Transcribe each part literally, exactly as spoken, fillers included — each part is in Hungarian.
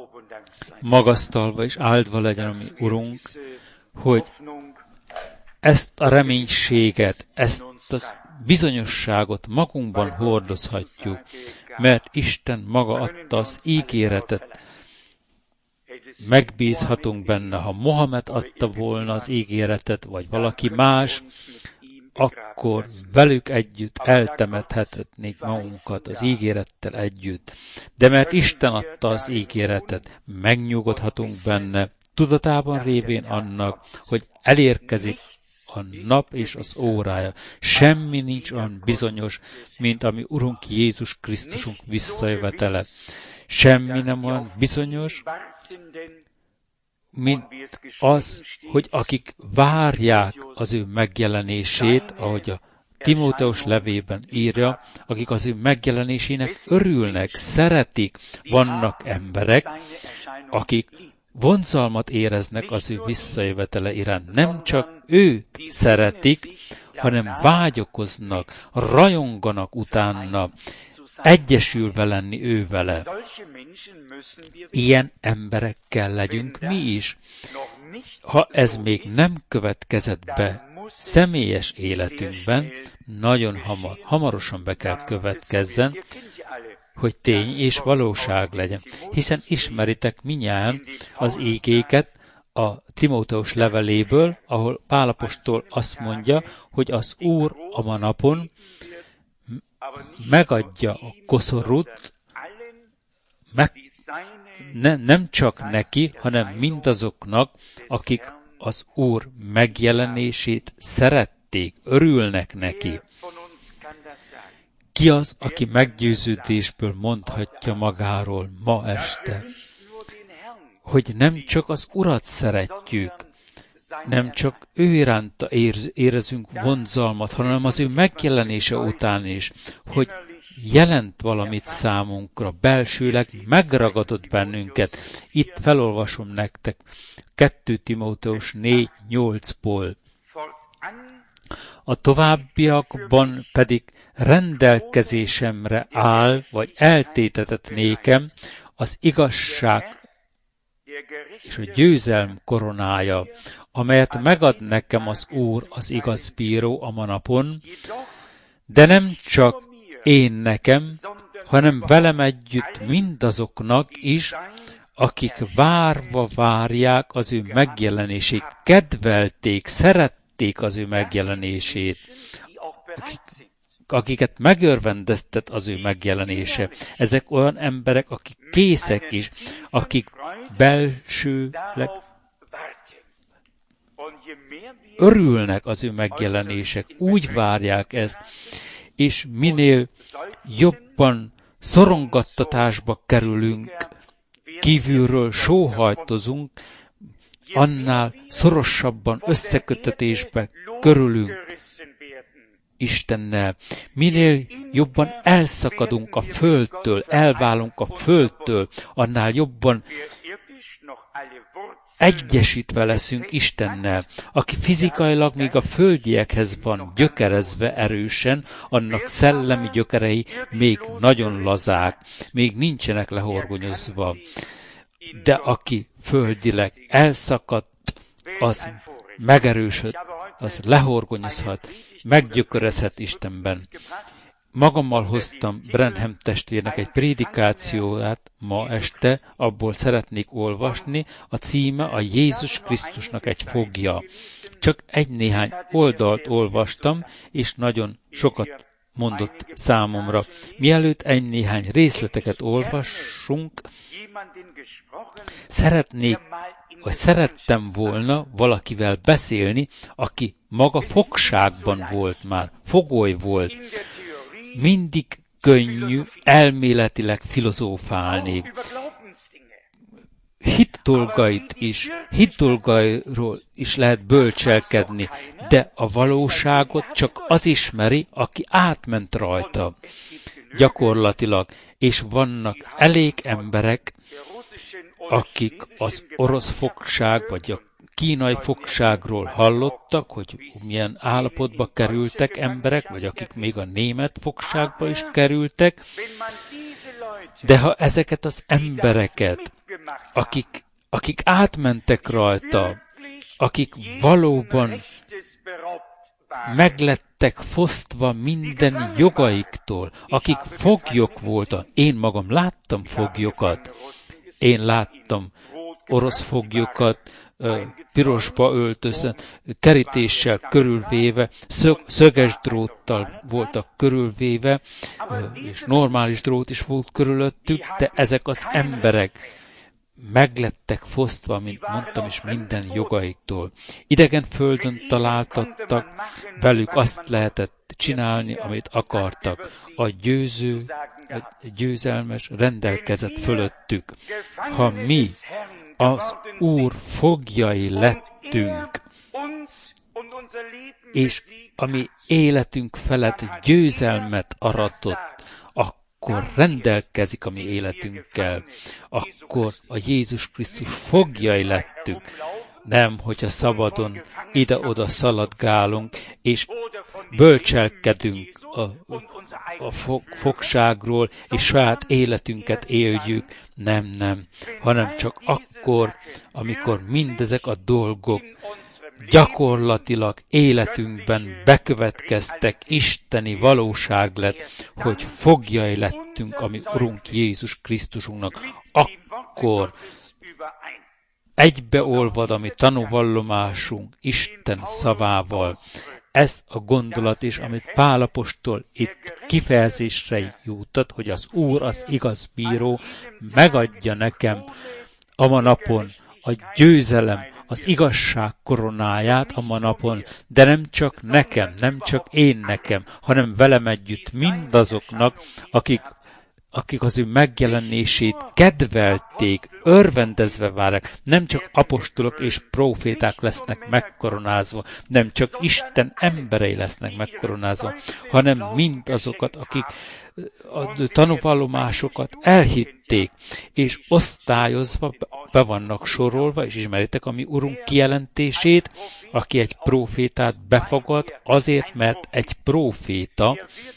magasztalva és áldva legyen a mi Urunk, hogy ezt a reménységet, ezt a bizonyosságot magunkban hordozhatjuk, mert Isten maga adta az ígéretet, megbízhatunk benne. Ha Mohamed adta volna az ígéretet, vagy valaki más, akkor velük együtt eltemethetnénk magunkat az ígérettel együtt. De mert Isten adta az ígéretet, megnyugodhatunk benne, tudatában révén annak, hogy elérkezik a nap és az órája. Semmi nincs olyan bizonyos, mint ami Urunk Jézus Krisztusunk visszajövetele. Semmi nem olyan bizonyos, mint az, hogy akik várják az ő megjelenését, ahogy a Timóteus levében írja, akik az ő megjelenésének örülnek, szeretik. Vannak emberek, akik vonzalmat éreznek az ő visszajövetele iránt. Nem csak őt szeretik, hanem vágyakoznak, rajonganak utána, egyesülve lenni ő vele. Ilyen emberekkel legyünk mi is. Ha ez még nem következett be személyes életünkben, nagyon hamar, hamarosan be kell következzen, hogy tény és valóság legyen. Hiszen ismeritek minnyáján az ígéket a Timóteus leveléből, ahol Pál apostol azt mondja, hogy az Úr a ma napon megadja a koszorút, meg, ne, nem csak neki, hanem mindazoknak, akik az Úr megjelenését szerették, örülnek neki. Ki az, aki meggyőződésből mondhatja magáról ma este, hogy nem csak az Urat szeretjük, nem csak ő iránta érezünk vonzalmat, hanem az ő megjelenése után is, hogy jelent valamit számunkra, belsőleg megragadott bennünket. Itt felolvasom nektek kettő Timóteus négy nyolcból. A továbbiakban pedig rendelkezésemre áll, vagy eltétetett nékem az igazság és a győzelm koronája, amelyet megad nekem az Úr, az igaz bíró a manapon, de nem csak én nekem, hanem velem együtt mindazoknak is, akik várva várják az ő megjelenését, kedvelték, szerették az ő megjelenését, akik, akiket megörvendeztet az ő megjelenése. Ezek olyan emberek, akik készek is, akik belsőleg örülnek az ő megjelenések, úgy várják ezt, és minél jobban szorongattatásba kerülünk, kívülről sóhajtozunk, annál szorosabban összekötetésbe körülünk Istennel. Minél jobban elszakadunk a földtől, elválunk a földtől, annál jobban egyesítve leszünk Istennel. Aki fizikailag még a földiekhez van gyökerezve erősen, annak szellemi gyökerei még nagyon lazák, még nincsenek lehorgonyozva. De aki földileg elszakadt, az megerősöd, az lehorgonyozhat, meggyökerezhet Istenben. Magammal hoztam Branham testvérnek egy prédikációját ma este, abból szeretnék olvasni, a címe a Jézus Krisztusnak egy fogja. Csak egy-néhány oldalt olvastam, és nagyon sokat mondott számomra. Mielőtt egy-néhány részleteket olvassunk, szeretnék, vagy szerettem volna valakivel beszélni, aki maga fogságban volt már, fogoly volt. Mindig könnyű elméletileg filozófálni. Hit dolgait is, hit dolgairól is lehet bölcselkedni, de a valóságot csak az ismeri, aki átment rajta. Gyakorlatilag. És vannak elég emberek, akik az orosz fogság, vagy a kínai fogságról hallottak, hogy milyen állapotba kerültek emberek, vagy akik még a német fogságba is kerültek. De ha ezeket az embereket akik, akik átmentek rajta, akik valóban meglettek fosztva minden jogaiktól, akik foglyok voltak. Én magam láttam foglyokat, én láttam orosz foglyokat, pirosba öltözve, kerítéssel körülvéve, szög, szöges dróttal voltak körülvéve, és normális drót is volt körülöttük, de ezek az emberek meglettek fosztva, mint mondtam is, minden jogaiktól. Idegen földön találtattak, velük azt lehetett csinálni, amit akartak. A győző, a győzelmes rendelkezett fölöttük. Ha mi az Úr foglyai lettünk, és a mi életünk felett győzelmet aratott, akkor rendelkezik a mi életünkkel, akkor a Jézus Krisztus foglyai lettünk. Nem, hogyha szabadon ide-oda szaladgálunk, és bölcselkedünk a, a fog, fogságról, és saját életünket éljük. Nem, nem, hanem csak akkor, amikor mindezek a dolgok gyakorlatilag életünkben bekövetkeztek, isteni valóság lett, hogy foglyai lettünk a mi Urunk Jézus Krisztusunknak, akkor egybeolvad a mi tanúvallomásunk Isten szavával. Ez a gondolat is, amit Pál apostol itt kifejezésre jutat, hogy az Úr, az igaz bíró megadja nekem a ma napon a győzelem, az igazság koronáját a ma napon, de nem csak nekem, nem csak én nekem, hanem velem együtt mindazoknak, akik, akik az ő megjelenését kedvelték, örvendezve várják. Nem csak apostolok és próféták lesznek megkoronázva, nem csak Isten emberei lesznek megkoronázva, hanem mindazokat, akik a tanúvallomásokat elhitték, és osztályozva be vannak sorolva, és ismeritek a mi Urunk kijelentését, aki egy prófétát befogad, azért, mert egy próféta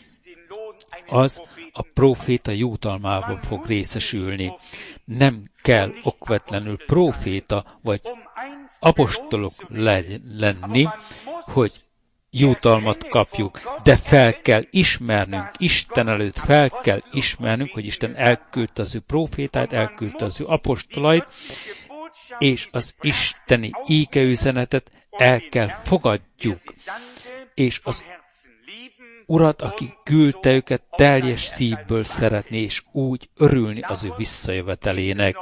az a próféta jutalmában fog részesülni. Nem kell okvetlenül próféta vagy apostolok lenni, hogy jutalmat kapjuk, de fel kell ismernünk, Isten előtt fel kell ismernünk, hogy Isten elküldte az ő prófétát, elküldte az ő apostolait, és az isteni ígeüzenetet el kell fogadjuk, és az Urat, aki küldte őket, teljes szívből szeretni, és úgy örülni az ő visszajövetelének.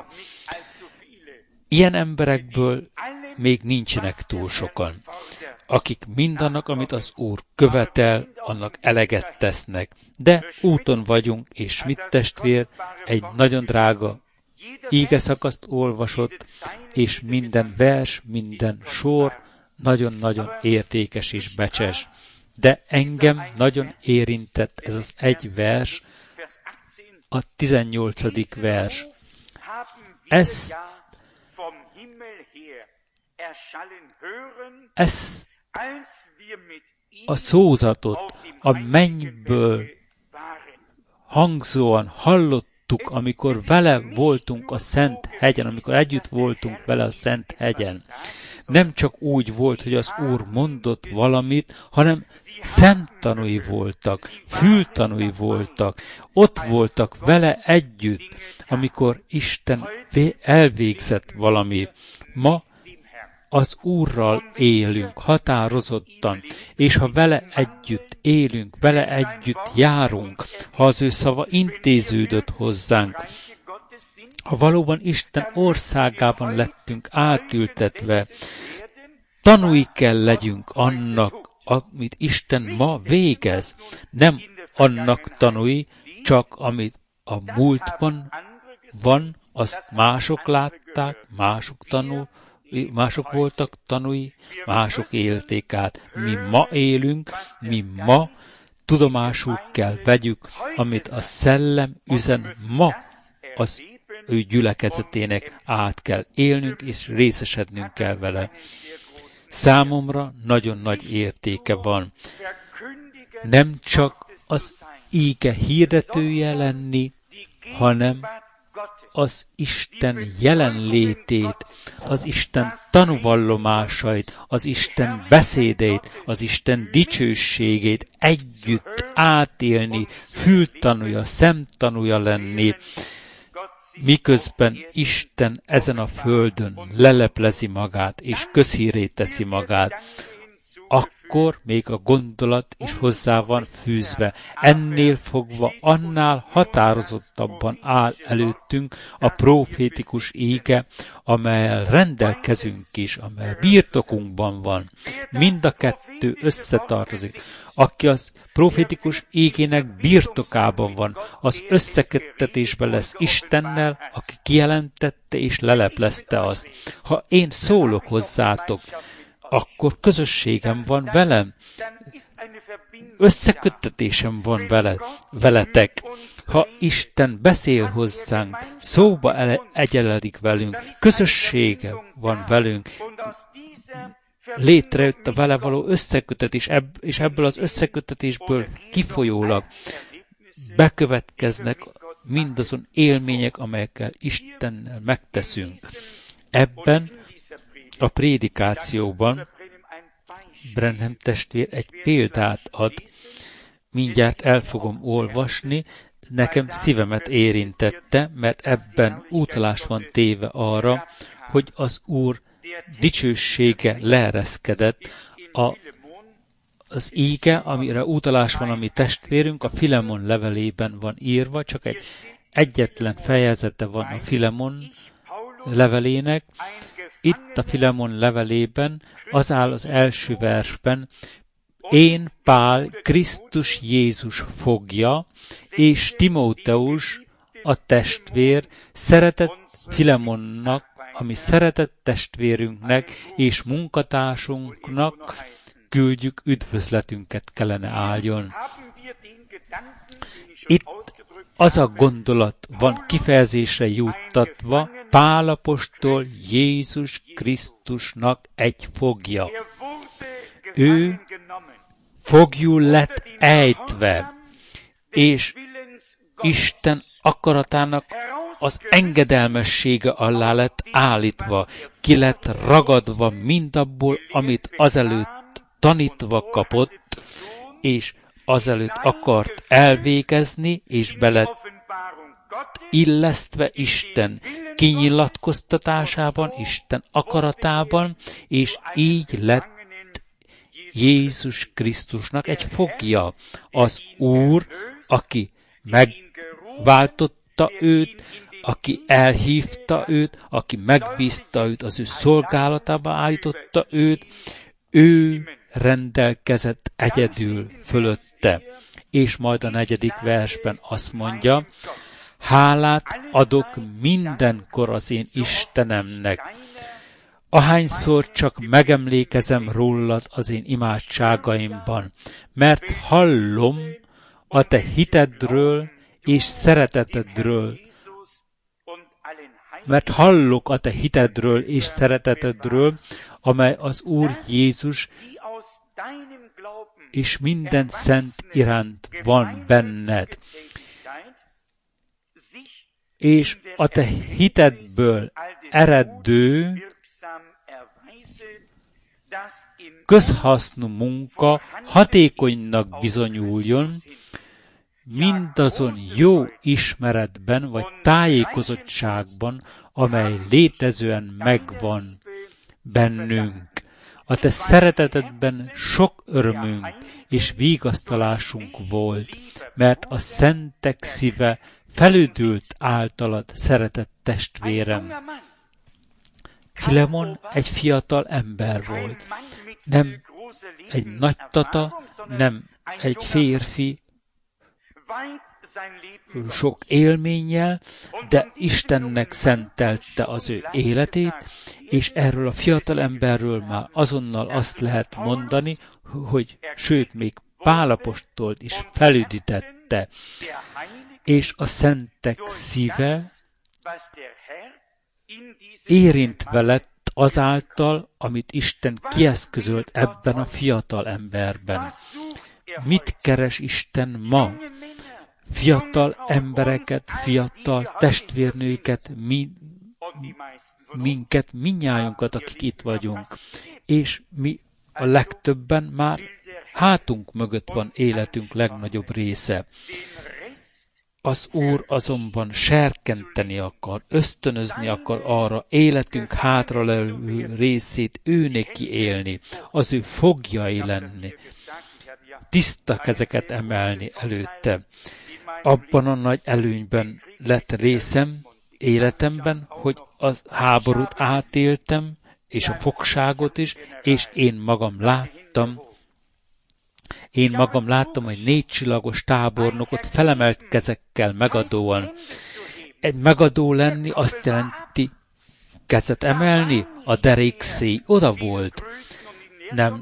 Ilyen emberekből még nincsenek túl sokan, akik mindannak, amit az Úr követel, annak eleget tesznek. De úton vagyunk, és mit testvér, egy nagyon drága ígeszakaszt olvasott, és minden vers, minden sor nagyon-nagyon értékes és becses. De engem nagyon érintett ez az egy vers, a tizennyolcadik vers. Ezt, ezt a szózatot a mennyből hangzóan hallottuk, amikor vele voltunk a Szent hegyen, amikor együtt voltunk vele a Szent hegyen. Nem csak úgy volt, hogy az Úr mondott valamit, hanem szemtanúi voltak, fültanúi voltak, ott voltak vele együtt, amikor Isten elvégzett valami. Ma az Úrral élünk határozottan, és ha vele együtt élünk, vele együtt járunk, ha az ő szava intéződött hozzánk, ha valóban Isten országában lettünk átültetve, tanúi kell legyünk annak, amit Isten ma végez. Nem annak tanúi, csak amit a múltban van, azt mások látták, mások tanul, mások voltak tanúi, mások élték át. Mi ma élünk, mi ma tudomásul kell vegyük, amit a szellem üzen ma az ő gyülekezetének át kell élnünk, és részesednünk kell vele. Számomra nagyon nagy értéke van. Nem csak az íge hirdetője lenni, hanem az Isten jelenlétét, az Isten tanúvallomásait, az Isten beszédeit, az Isten dicsőségét együtt átélni, fültanúja, szemtanúja lenni, miközben Isten ezen a földön leleplezi magát és közhírré teszi magát, akkor még a gondolat is hozzá van fűzve. Ennél fogva annál határozottabban áll előttünk a profétikus ége, amelyel rendelkezünk is, amely birtokunkban van. Mind a kettő összetartozik. Aki az profétikus égének birtokában van, az összeköttetésben lesz Istennel, aki kijelentette és leleplezte azt. Ha én szólok hozzátok, akkor közösségem van velem, összeköttetésem van vele, veletek. Ha Isten beszél hozzánk, szóba egyeledik velünk, közössége van velünk, létrejött a vele való összekötetés, és ebből az összekötetésből kifolyólag bekövetkeznek mindazon élmények, amelyekkel Istennel megteszünk. Ebben a prédikációban Branham testvér egy példát ad, mindjárt el fogom olvasni, nekem szívemet érintette, mert ebben utalás van téve arra, hogy az Úr dicsősége leereszkedett, a, az íge, amire utalás van, ami testvérünk, a Filemon levelében van írva, csak egy egyetlen fejezete van a Filemon levelének. Itt a Filemon levelében az áll az első versben: én, Pál, Krisztus Jézus fogja, és Timóteus, a testvér, szeretett Filemonnak, ami szeretett testvérünknek és munkatársunknak küldjük üdvözletünket, kellene álljon. Itt az a gondolat van kifejezésre juttatva, Pál apostol Jézus Krisztusnak egy fogja. Ő foglyul lett ejtve, és Isten akaratának az engedelmessége alá lett állítva, ki lett ragadva mindabból, amit azelőtt tanítva kapott, és azelőtt akart elvégezni, és bele illesztve Isten kinyilatkoztatásában, Isten akaratában, és így lett Jézus Krisztusnak egy fogja. Az Úr, aki megváltotta őt, aki elhívta őt, aki megbízta őt, az ő szolgálatába állította őt, ő rendelkezett egyedül fölötte. És majd a negyedik versben azt mondja: hálát adok mindenkor az én Istenemnek, ahányszor csak megemlékezem rólad az én imádságaimban, mert hallom a te hitedről és szeretetedről, mert hallok a te hitedről és szeretetedről, amely az Úr Jézus és minden szent iránt van benned. És a te hitedből eredő közhasznú munka hatékonynak bizonyuljon, mindazon jó ismeretben vagy tájékozottságban, amely létezően megvan bennünk. A te szeretetedben sok örömünk és vigasztalásunk volt, mert a szentek szíve felüdült általad, szeretett testvérem. Filemon egy fiatal ember volt, nem egy nagytata, nem egy férfi sok élménnyel, de Istennek szentelte az ő életét, és erről a fiatal emberről már azonnal azt lehet mondani, hogy sőt, még Pál apostolt is felüdítette, és a szentek szíve érintve lett azáltal, amit Isten kieszközölt ebben a fiatal emberben. Mit keres Isten ma? fiatal embereket, fiatal testvérnőket, mi, minket, minnyájunkat, akik itt vagyunk. És mi a legtöbben már hátunk mögött van életünk legnagyobb része. Az Úr azonban serkenteni akar, ösztönözni akar arra, életünk hátralevő részét ő neki élni, az ő fogjai lenni, tiszta kezeket emelni előtte. Abban a nagy előnyben lett részem életemben, hogy a háborút átéltem, és a fogságot is, és én magam láttam, Én magam láttam, hogy négy csillagos tábornokot felemelt kezekkel megadóan. Egy megadó lenni azt jelenti kezet emelni, a derékszéj oda volt. Nem,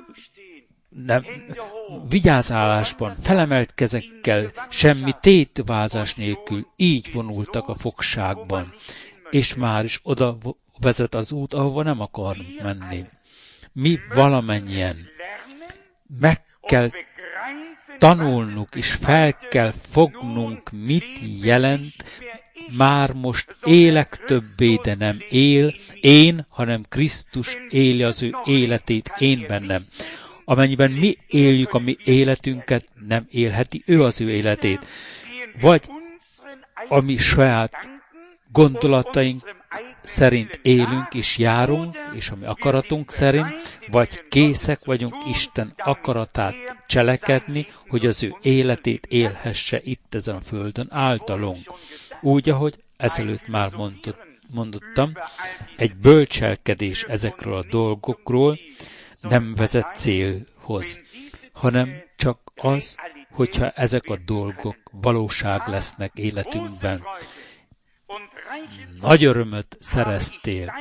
nem, vigyázálásban, felemelt kezekkel, semmi tétvázás nélkül így vonultak a fogságban. És már is oda vezet az út, ahova nem akarunk menni. Mi valamennyien meg kell tanulnunk, és fel kell fognunk, mit jelent, már most élek többé, de nem él én, hanem Krisztus éli az ő életét én bennem. Amennyiben mi éljük a mi életünket, nem élheti ő az ő életét. Vagy a mi saját gondolataink szerint élünk és járunk, és a mi akaratunk szerint, vagy készek vagyunk Isten akaratát cselekedni, hogy az ő életét élhesse itt ezen a földön általunk. Úgy, ahogy ezelőtt már mondott, mondottam, egy bölcselkedés ezekről a dolgokról nem vezet célhoz, hanem csak az, hogyha ezek a dolgok valóság lesznek életünkben. Nagy örömöt szereztél.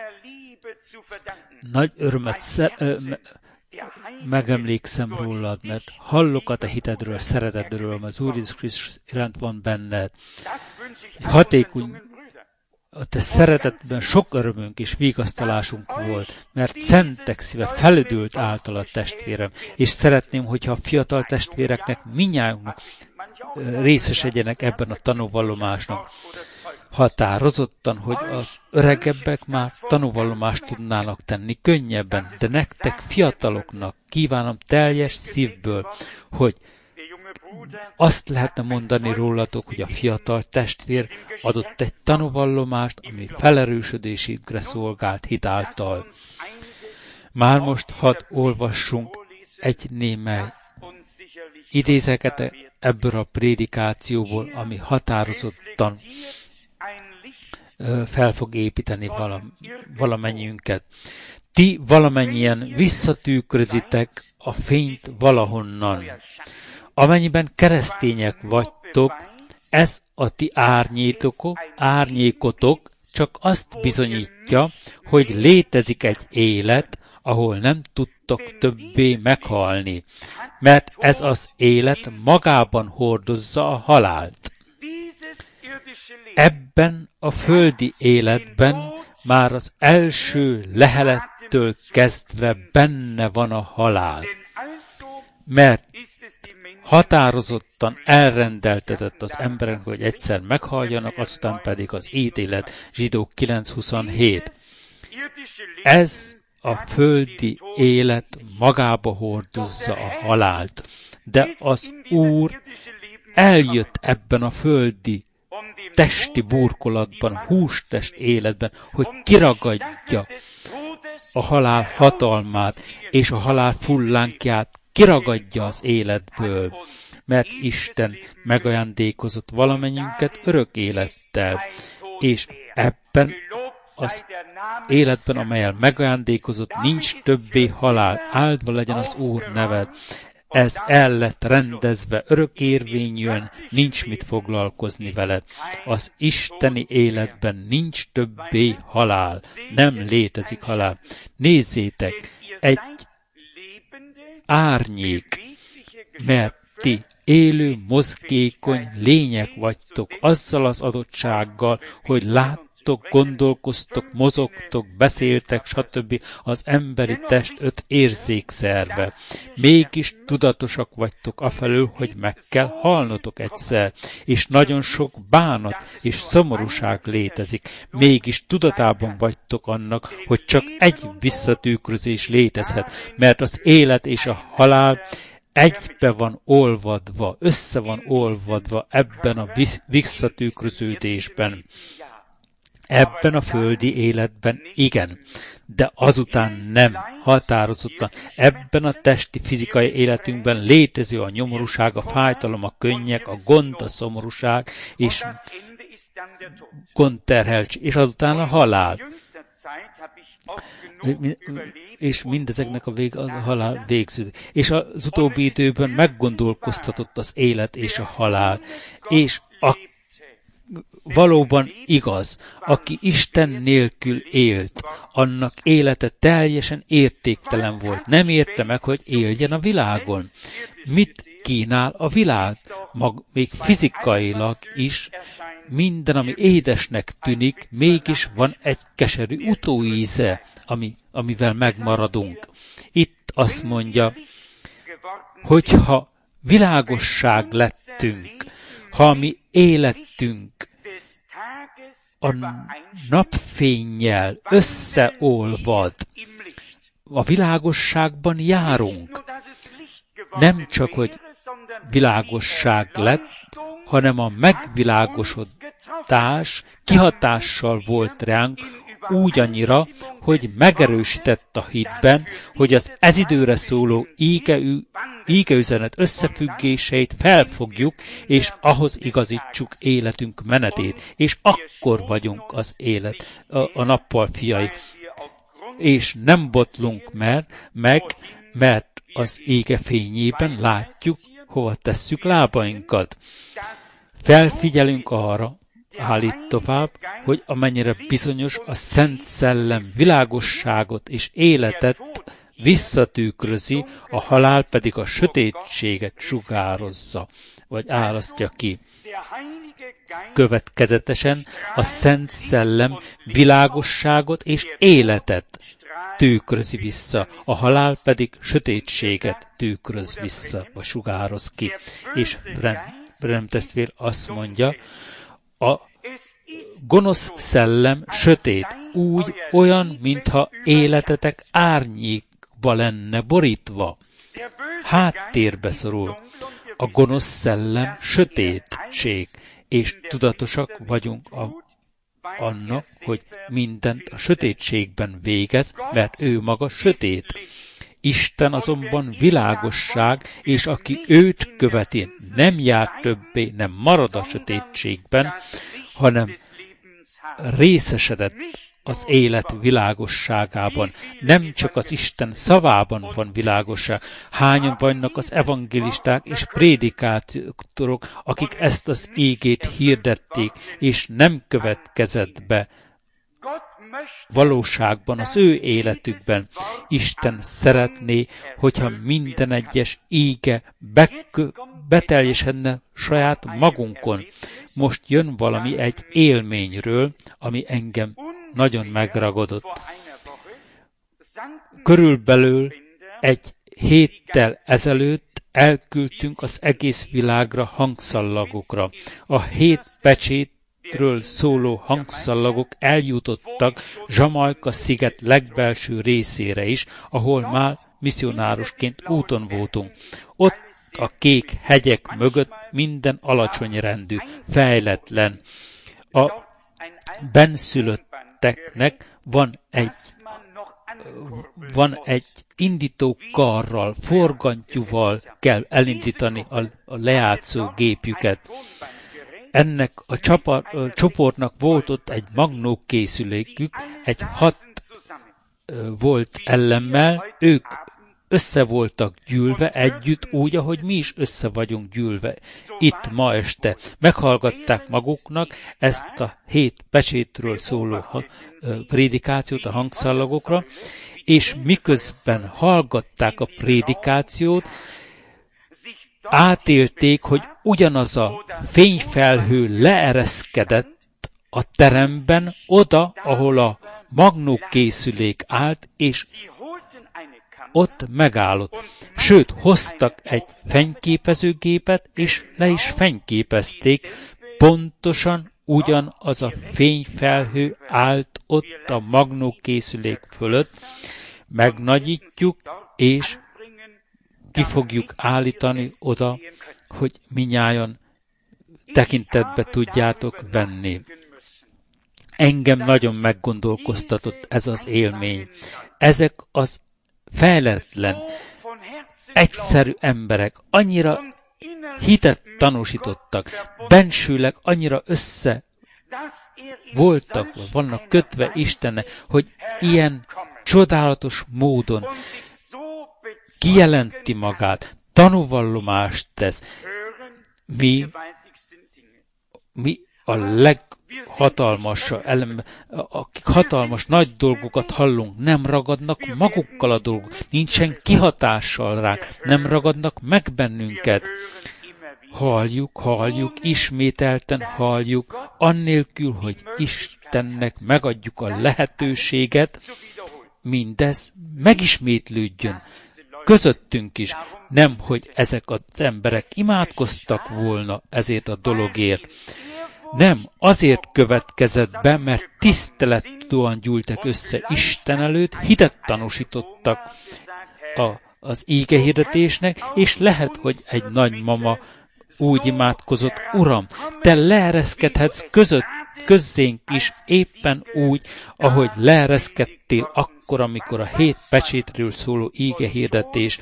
Nagy örömet sze- me- megemlékszem rólad, mert hallok a te hitedről, szeretedről, mert az Úr Jézus Krisztus iránt van benned. Hatékony, a te szeretetben sok örömünk és vigasztalásunk volt, mert szentek szíve felüdült által a testvérem, és szeretném, hogyha a fiatal testvéreknek, minnyájunknak részesedjenek ebben a tanúvallomásnak. Határozottan, hogy az öregebbek már tanúvallomást tudnának tenni könnyebben, de nektek fiataloknak kívánom teljes szívből, hogy azt lehetne mondani rólatok, hogy a fiatal testvér adott egy tanúvallomást, ami felerősödésünkre szolgált hitáltal. Már most hadd olvassunk egy némely idézeket ebből a prédikációból, ami határozottan fel fog építeni valam, valamennyiünket. Ti valamennyien visszatükrözitek a fényt valahonnan. Amennyiben keresztények vagytok, ez a ti árnyétok, árnyékotok csak azt bizonyítja, hogy létezik egy élet, ahol nem tudtok többé meghalni, mert ez az élet magában hordozza a halált. Ebben a földi életben már az első lehelettől kezdve benne van a halál, mert határozottan elrendeltetett az emberek, hogy egyszer meghalljanak, azután pedig az ítélet. Zsidók kilenc huszonhét. Ez a földi élet magába hordozza a halált, de az Úr eljött ebben a földi testi burkolatban, hústest életben, hogy kiragadja a halál hatalmát és a halál fullánkját, kiragadja az életből, mert Isten megajándékozott valamennyünket örök élettel, és ebben az életben, amelyel megajándékozott, nincs többé halál, áldva legyen az Úr neved. Ez el lett rendezve örökérvényűen, nincs mit foglalkozni veled. Az isteni életben nincs többé halál, nem létezik halál. Nézzétek, egy árnyék, mert ti élő, mozgékony lények vagytok, azzal az adottsággal, hogy láttok szóltok, gondolkoztok, mozogtok, beszéltek, stb. Az emberi test öt érzékszerve. Mégis tudatosak vagytok afelől, hogy meg kell halnotok egyszer, és nagyon sok bánat és szomorúság létezik. Mégis tudatában vagytok annak, hogy csak egy visszatükrözés létezhet, mert az élet és a halál egybe van olvadva, össze van olvadva ebben a visszatükröződésben. Ebben a földi életben igen, de azután nem, határozottan. Ebben a testi, fizikai életünkben létező a nyomorúság, a fájdalom, a könnyek, a gond, a szomorúság, és gondterheltség, és azután a halál. És mindezeknek a, vég, a halál végződik. És az utóbbi időben meggondolkoztatott az élet és a halál. És a, valóban igaz, aki Isten nélkül élt, annak élete teljesen értéktelen volt. Nem érte meg, hogy éljen a világon. Mit kínál a világ? Mag, még fizikailag is minden, ami édesnek tűnik, mégis van egy keserű utóíze, ami, amivel megmaradunk. Itt azt mondja, hogyha világosság lettünk, ha mi életünk a napfénnyel összeolvad, a világosságban járunk. Nem csak, hogy világosság lett, hanem a megvilágosodás kihatással volt ránk úgy annyira, hogy megerősített a hitben, hogy az ez időre szóló ígeüzenet összefüggéseit felfogjuk, és ahhoz igazítsuk életünk menetét, és akkor vagyunk az élet, a, a nappal fiai. És nem botlunk mer, meg, mert az ége fényében látjuk, hova tesszük lábainkat. Felfigyelünk arra, állít tovább, hogy amennyire bizonyos a Szent Szellem világosságot és életet visszatükrözi, a halál pedig a sötétséget sugározza, vagy árasztja ki. Következetesen a Szent Szellem világosságot és életet tükrözi vissza, a halál pedig sötétséget tükröz vissza, vagy sugároz ki. És Branham testvér azt mondja, a gonosz szellem sötét, úgy olyan, mintha életetek árnyékba lenne borítva. Háttérbe szorul. A gonosz szellem sötétség, és tudatosak vagyunk a, annak, hogy mindent a sötétségben végez, mert ő maga sötét. Isten azonban világosság, és aki őt követi, nem jár többé, nem marad a sötétségben, hanem részesedett az élet világosságában. Nem csak az Isten szavában van világosság. Hányan vannak az evangélisták és prédikátorok, akik ezt az ígét hirdették, és nem következett be valóságban az ő életükben. Isten szeretné, hogyha minden egyes íge bekö- beteljesedne saját magunkon. Most jön valami egy élményről, ami engem nagyon megragadott. Körülbelül egy héttel ezelőtt elküldtünk az egész világra hangszallagokra. A hét pecsét ről szóló hangszallagok eljutottak Jamaica sziget legbelső részére is, ahol már misszionárusként úton voltunk. Ott a kék hegyek mögött minden alacsony rendű, fejletlen. A benszülötteknek van egy van egy indító karral, forgantyúval kell elindítani a, a lejátszó gépjüket. Ennek a, csapar, a csoportnak volt ott egy magnókészülékük, egy hat volt ellenmel, ők össze voltak gyűlve együtt, úgy, ahogy mi is össze vagyunk gyűlve itt ma este. Meghallgatták maguknak ezt a hét pecsétről szóló prédikációt a hangszallagokra, és miközben hallgatták a prédikációt, átélték, hogy ugyanaz a fényfelhő leereszkedett a teremben, oda, ahol a magnókészülék állt, és ott megállott. Sőt, hoztak egy fényképezőgépet, és le is fényképezték. Pontosan ugyanaz a fényfelhő állt ott a magnókészülék fölött. Megnagyítjuk, és ki fogjuk állítani oda, hogy minnyájan tekintetbe tudjátok venni. Engem nagyon meggondolkoztatott ez az élmény. Ezek az fejletlen, egyszerű emberek annyira hitet tanúsítottak, bensőleg annyira össze voltak, vagy vannak kötve Istenne, hogy ilyen csodálatos módon kijelenti magát, tanúvallomást tesz. Mi, mi a leghatalmasabb, akik hatalmas nagy dolgokat hallunk, nem ragadnak magukkal a dolgok, nincsen kihatással ránk, nem ragadnak meg bennünket. Halljuk, halljuk, ismételten halljuk, annélkül, hogy Istennek megadjuk a lehetőséget, mindez megismétlődjön közöttünk is. Nem, hogy ezek az emberek imádkoztak volna ezért a dologért. Nem, azért következett be, mert tisztelettudóan gyűltek össze Isten előtt, hitet tanúsítottak a, az ígehirdetésnek, és lehet, hogy egy nagymama úgy imádkozott, Uram, te leereszkedhetsz között, közzénk is éppen úgy, ahogy leereszkedtél akkor, amikor a hét pecsétről szóló ígehirdetés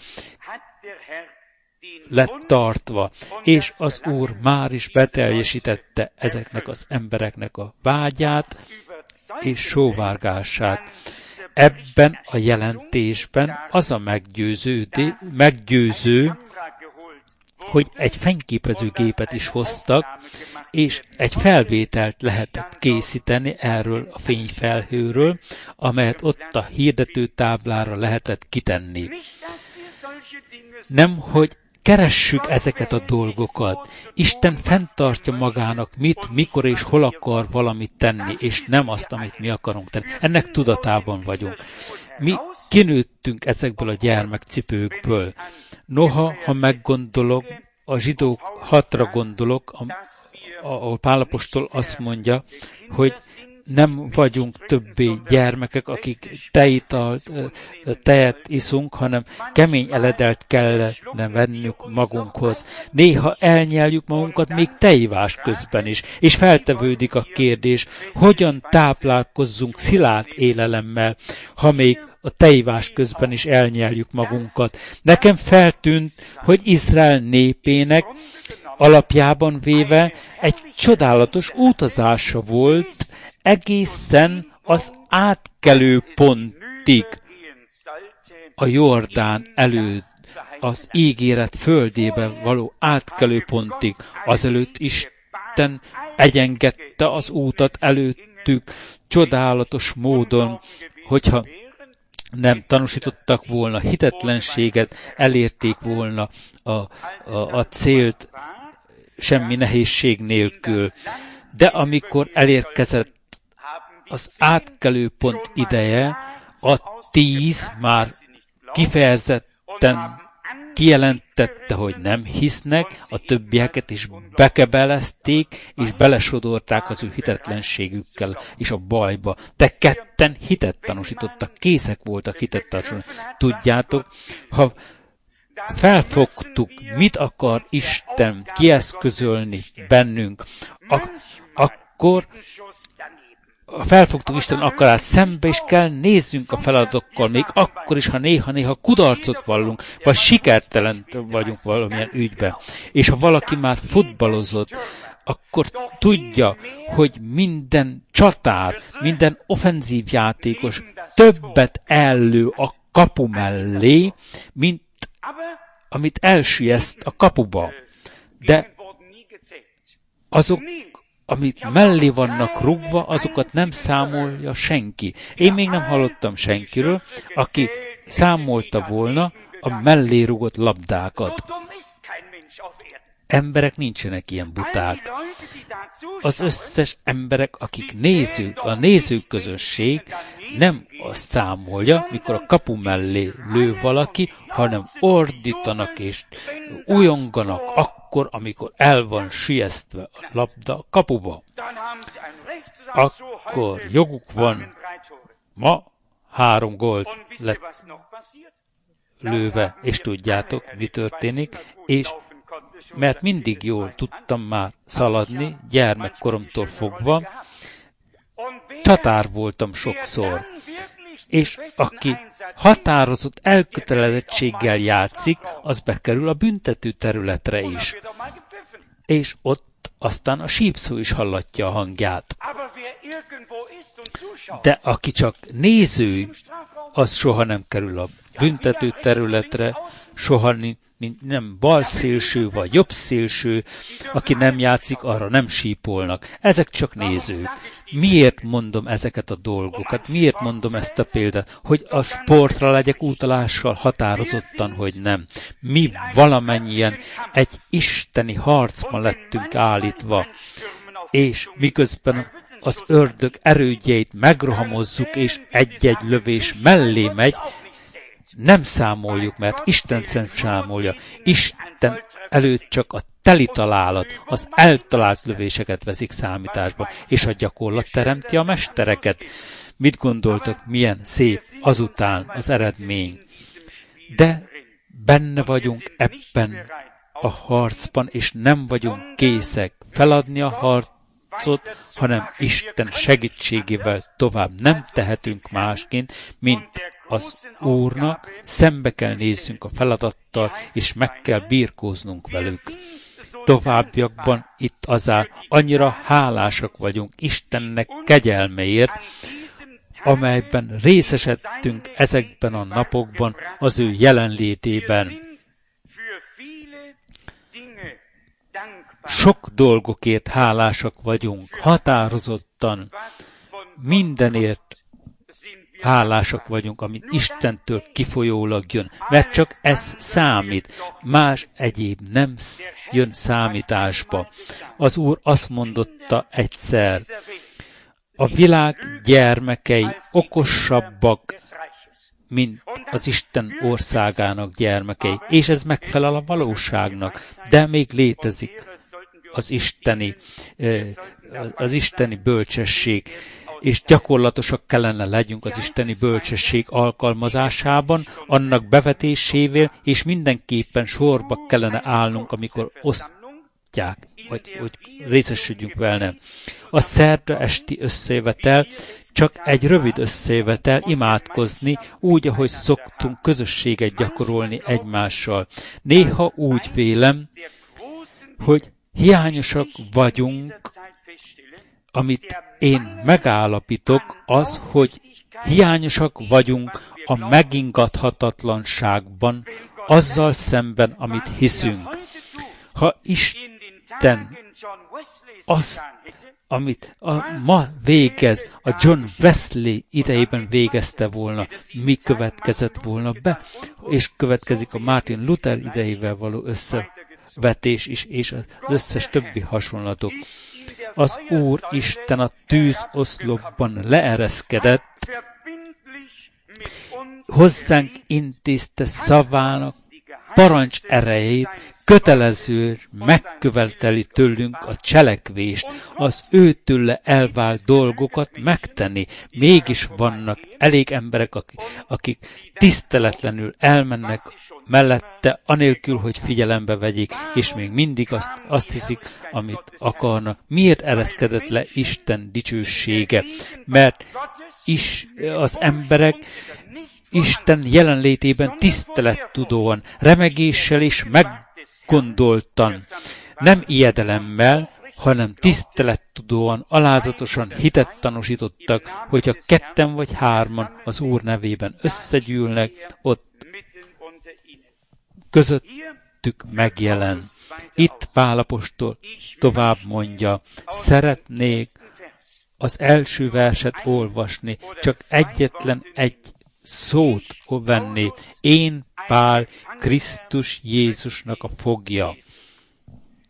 lett tartva, és az Úr már is beteljesítette ezeknek az embereknek a vágyát és sóvárgását. Ebben a jelentésben az a meggyőző, meggyőző, hogy egy fényképezőgépet is hoztak, és egy felvételt lehetett készíteni erről a fényfelhőről, amelyet ott a hirdetőtáblára lehetett kitenni. Nem, hogy keressük ezeket a dolgokat. Isten fenntartja magának, mit, mikor és hol akar valamit tenni, és nem azt, amit mi akarunk tenni. Ennek tudatában vagyunk. Mi kinőttünk ezekből a gyermekcipőkből. Noha, ha meggondolok, a zsidók hatra gondolok, ahol Pál apostol azt mondja, hogy nem vagyunk többé gyermekek, akik tejitalt, tejet iszunk, hanem kemény eledelt kellene vennünk magunkhoz. Néha elnyeljük magunkat még tejivás közben is, és feltevődik a kérdés, hogyan táplálkozzunk szilárd élelemmel, ha még a tejivás közben is elnyeljük magunkat. Nekem feltűnt, hogy Izrael népének alapjában véve egy csodálatos utazása volt, egészen az átkelő pontig, a Jordán előtt, az ígéret földébe való átkelő pontig, azelőtt Isten egyengedte az útat előttük csodálatos módon, hogyha nem tanúsítottak volna hitetlenséget, elérték volna a, a, a célt semmi nehézség nélkül. De amikor elérkezett az átkelő pont ideje, a tíz már kifejezetten kijelentette, hogy nem hisznek, a többieket is bekebelezték, és belesodorták az ő hitetlenségükkel és a bajba. De ketten hitet tanúsítottak, készek voltak hitet tanúsítani. Tudjátok, ha felfogtuk, mit akar Isten kieszközölni bennünk, ak- akkor felfogtuk Isten akarát, szembe is kell nézzünk a feladatokkal, még akkor is, ha néha-néha kudarcot vallunk, vagy sikertelen vagyunk valamilyen ügyben. És ha valaki már futballozott, akkor tudja, hogy minden csatár, minden offenzív játékos többet ellő a kapu mellé, mint amit elsüllyeszt a kapuba. De azok, amit mellé vannak rúgva, azokat nem számolja senki. Én még nem hallottam senkiről, aki számolta volna a mellé rúgott labdákat. emberek nincsenek ilyen buták. Az összes emberek, akik nézők, a nézőközösség nem azt számolja, mikor a kapu mellé lő valaki, hanem ordítanak és újonganak akkor, amikor el van siesztve a labda a kapuba. Akkor joguk van, ma három gólt lett lőve, és tudjátok, mi történik, és mert mindig jól tudtam már szaladni, gyermekkoromtól fogva, csatár voltam sokszor, és aki határozott elkötelezettséggel játszik, az bekerül a büntető területre is. És ott aztán a sípszó is hallatja a hangját. De aki csak néző, az soha nem kerül a büntető területre, soha nem bal szélső vagy jobb szélső, aki nem játszik, arra nem sípolnak. Ezek csak nézők. Miért mondom ezeket a dolgokat? Miért mondom ezt a példát? Hogy a sportra legyek utalással határozottan, hogy nem. Mi valamennyien egy isteni harcban lettünk állítva, és miközben az ördög erődjeit megrohamozzuk, és egy-egy lövés mellé megy, nem számoljuk, mert Isten szent számolja. Isten előtt csak a teli találat, az eltalált lövéseket veszik számításba, és a gyakorlat teremti a mestereket. Mit gondoltok, milyen szép azután az eredmény? De benne vagyunk ebben a harcban, és nem vagyunk készek feladni a harcot, hanem Isten segítségével tovább nem tehetünk másként, mint az Úrnak, szembe kell nézzünk a feladattal, és meg kell birkóznunk velük. Továbbiakban itt azár annyira hálásak vagyunk Istennek kegyelmeért, amelyben részesedtünk ezekben a napokban az ő jelenlétében. Sok dolgokért hálásak vagyunk, határozottan, mindenért hálásak vagyunk, amit Istentől kifolyólag jön, mert csak ez számít, más egyéb nem jön számításba. Az Úr azt mondotta egyszer, a világ gyermekei okosabbak, mint az Isten országának gyermekei, és ez megfelel a valóságnak, de még létezik az isteni, az isteni bölcsesség, és gyakorlatosak kellene legyünk az isteni bölcsesség alkalmazásában, annak bevetésével, és mindenképpen sorba kellene állnunk, amikor osztják, vagy hogy részesüljünk vele. A szerda esti összejövetel csak egy rövid összejövetel, imádkozni, úgy, ahogy szoktunk közösséget gyakorolni egymással. Néha úgy vélem, hogy hiányosak vagyunk, amit én megállapítok, az, hogy hiányosak vagyunk a megingathatatlanságban, azzal szemben, amit hiszünk. Ha Isten azt, amit a ma végez, a John Wesley idejében végezte volna, mi következett volna be, és következik a Martin Luther idejével való összevetés is, és az összes többi hasonlatok. Az Úr Isten a tűzoszlopban leereszkedett, hozzánk intézte szavának parancs erejét, kötelező megköveteli tőlünk a cselekvést, az őtőle elvált dolgokat megtenni. Mégis vannak elég emberek, akik, akik tiszteletlenül elmennek mellette, anélkül, hogy figyelembe vegyék, és még mindig azt, azt hiszik, amit akarnak. Miért ereszkedett le Isten dicsősége? Mert is az emberek Isten jelenlétében tisztelettudóan, remegéssel és meggondoltan, nem ijedelemmel, hanem tisztelettudóan, alázatosan hitet tanúsítottak, hogyha ketten vagy hárman az Úr nevében összegyűlnek, ott közöttük megjelen. Itt Pál apostol tovább mondja, szeretnék az első verset olvasni, csak egyetlen egy szót venni. Én, Pál, Krisztus Jézusnak a fogja.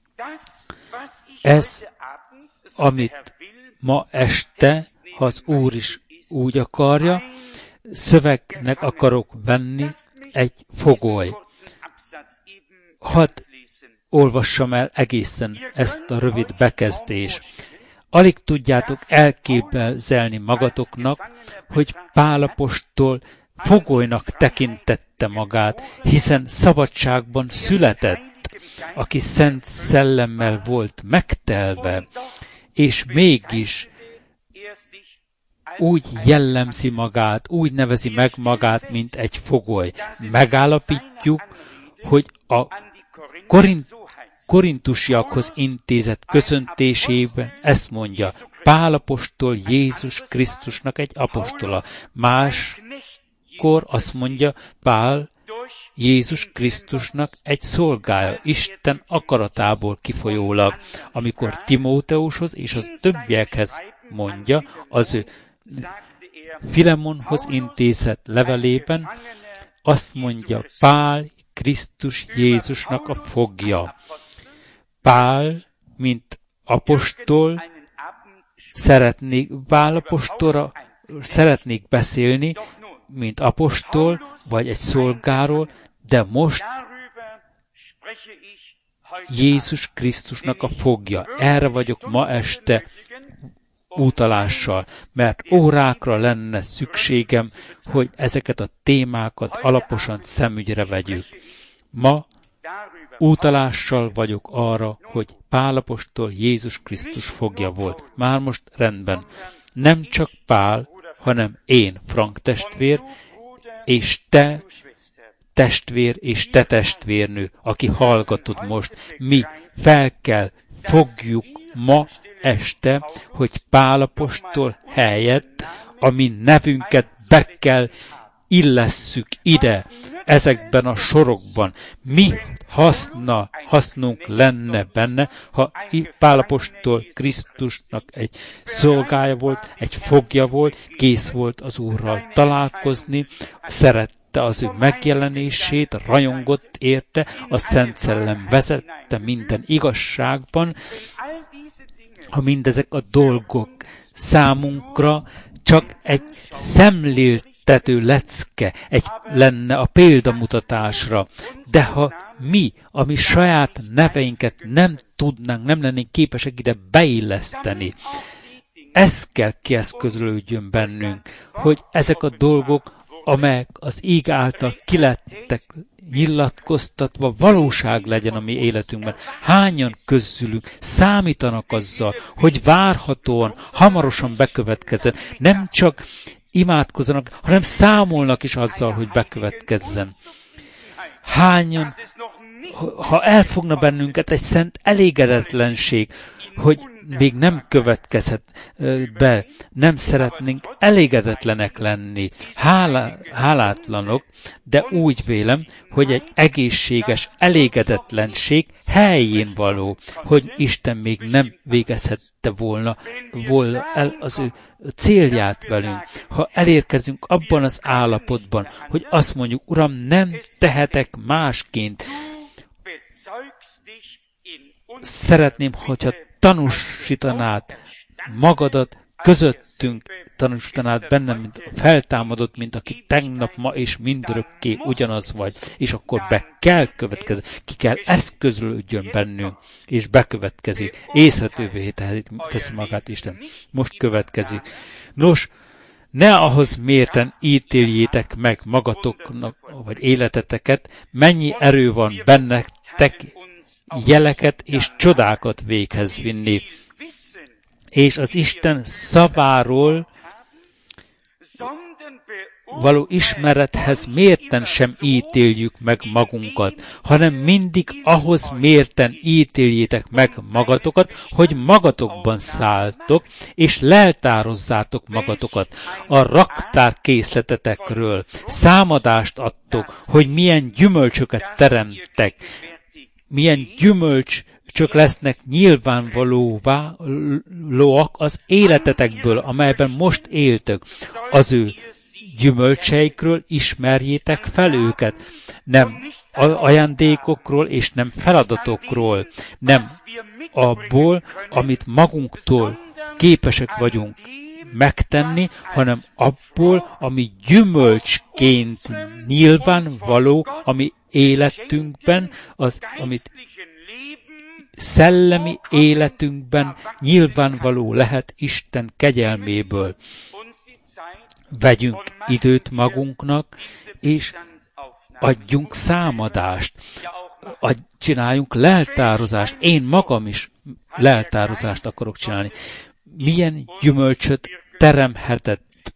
Ez, amit ma este, ha az Úr is úgy akarja, szövegnek akarok venni egy fogoly. Hadd olvassam el egészen ezt a rövid bekezdést. Alig tudjátok elképzelni magatoknak, hogy Pál apostol fogolynak tekintette magát, hiszen szabadságban született, aki szent szellemmel volt megtelve, és mégis úgy jellemzi magát, úgy nevezi meg magát, mint egy fogoly. Megállapítjuk, hogy a Korint, korintusiakhoz intézett köszöntésében ezt mondja, Pál apostol Jézus Krisztusnak egy apostola. Máskor azt mondja, Pál Jézus Krisztusnak egy szolgája, Isten akaratából kifolyólag. Amikor Timóteushoz és az többiekhez mondja, az ő Filemonhoz intézett levelében, azt mondja, Pál Krisztus Jézusnak a fogja. Pál, mint apostol, szeretnék, Pál apostolra szeretnék beszélni, mint apostol, vagy egy szolgáról, de most Jézus Krisztusnak a fogja. Erre vagyok ma este utalással, mert órákra lenne szükségem, hogy ezeket a témákat alaposan szemügyre vegyük. Ma utalással vagyok arra, hogy Pál apostol Jézus Krisztus fogja volt. Már most rendben. Nem csak Pál, hanem én, Frank testvér, és te testvér és te testvérnő, aki hallgatod most. Mi fel kell fogjuk ma este, hogy Pál apostol helyett a mi nevünket be kell illesszük ide, ezekben a sorokban. Mi haszna, hasznunk lenne benne, ha Pál apostol Krisztusnak egy szolgája volt, egy fogja volt, kész volt az Úrral találkozni, szerette az ő megjelenését, rajongott érte, a Szent Szellem vezette minden igazságban. Ha mindezek a dolgok számunkra csak egy szemléltető lecke egy lenne a példamutatásra, de ha mi, a mi saját neveinket nem tudnánk, nem lennénk képesek ide beilleszteni, ez kell kieszközölődjön bennünk, hogy ezek a dolgok, amelyek az íg által kilettek nyilatkoztatva, valóság legyen a mi életünkben. Hányan közülünk számítanak azzal, hogy várhatóan, hamarosan bekövetkezzen. Nem csak imádkozzanak, hanem számolnak is azzal, hogy bekövetkezzen. Hányan, ha elfogna bennünket egy szent elégedetlenség, hogy még nem következhet be, nem szeretnénk elégedetlenek lenni, hálá, hálátlanok, de úgy vélem, hogy egy egészséges elégedetlenség helyén való, hogy Isten még nem végezhette volna, volna el az ő célját velünk. Ha elérkezünk abban az állapotban, hogy azt mondjuk, Uram, nem tehetek másként, szeretném, hogyha tanúsítanád magadat, közöttünk tanúsítanád bennem, mint feltámadott, mint aki tegnap, ma és mindörökké ugyanaz vagy, és akkor be kell következni, ki kell eszközölődjön bennünk, és bekövetkezik, észretővé teszi magát Isten. Most következik. Nos, ne ahhoz mérten ítéljétek meg magatoknak, vagy életeteket, mennyi erő van bennetek, jeleket és csodákat véghez vinni. És az Isten szaváról való ismerethez mérten sem ítéljük meg magunkat, hanem mindig ahhoz mérten ítéljétek meg magatokat, hogy magatokban szálltok, és leltározzátok magatokat a raktárkészletetekről. Számadást adtok, hogy milyen gyümölcsöket teremtek, milyen gyümölcs csak lesznek nyilvánvalóak az életetekből, amelyben most éltök. Az ő gyümölcseikről ismerjétek fel őket. Nem ajándékokról és nem feladatokról, nem abból, amit magunktól képesek vagyunk megtenni, hanem abból, ami gyümölcsként nyilvánvaló, ami életünkben, az, amit szellemi életünkben nyilvánvaló lehet Isten kegyelméből. Vegyünk időt magunknak, és adjunk számadást. Adj, csináljunk leltározást. Én magam is leltározást akarok csinálni. Milyen gyümölcsöt teremhetett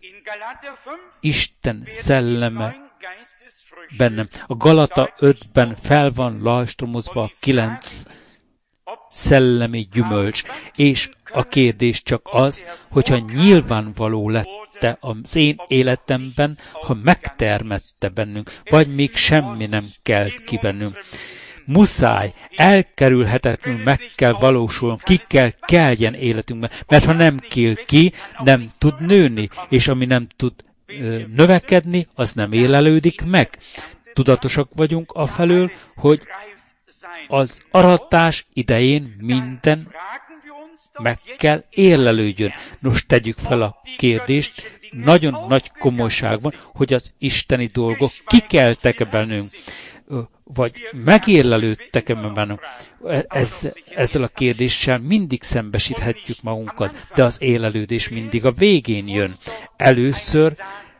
Isten szelleme bennem. A Galata ötben fel van lajstromozva a kilenc szellemi gyümölcs, és a kérdés csak az, hogyha nyilvánvaló lette az én életemben, ha megtermette bennünk, vagy még semmi nem kelt ki bennünk. Muszáj, elkerülhetetlenül meg kell valósulni, ki kell keljen életünkben, mert ha nem kél ki, nem tud nőni, és ami nem tud ö, növekedni, az nem élelődik meg. Tudatosak vagyunk afelől, hogy az aratás idején minden meg kell érlelődjön. Nos, tegyük fel a kérdést, nagyon nagy komolyságban, hogy az isteni dolgok kikeltek-e bennünk, vagy megérlelődtek-e bennünk. Ez, ezzel a kérdéssel mindig szembesíthetjük magunkat, de az érlelődés mindig a végén jön. Először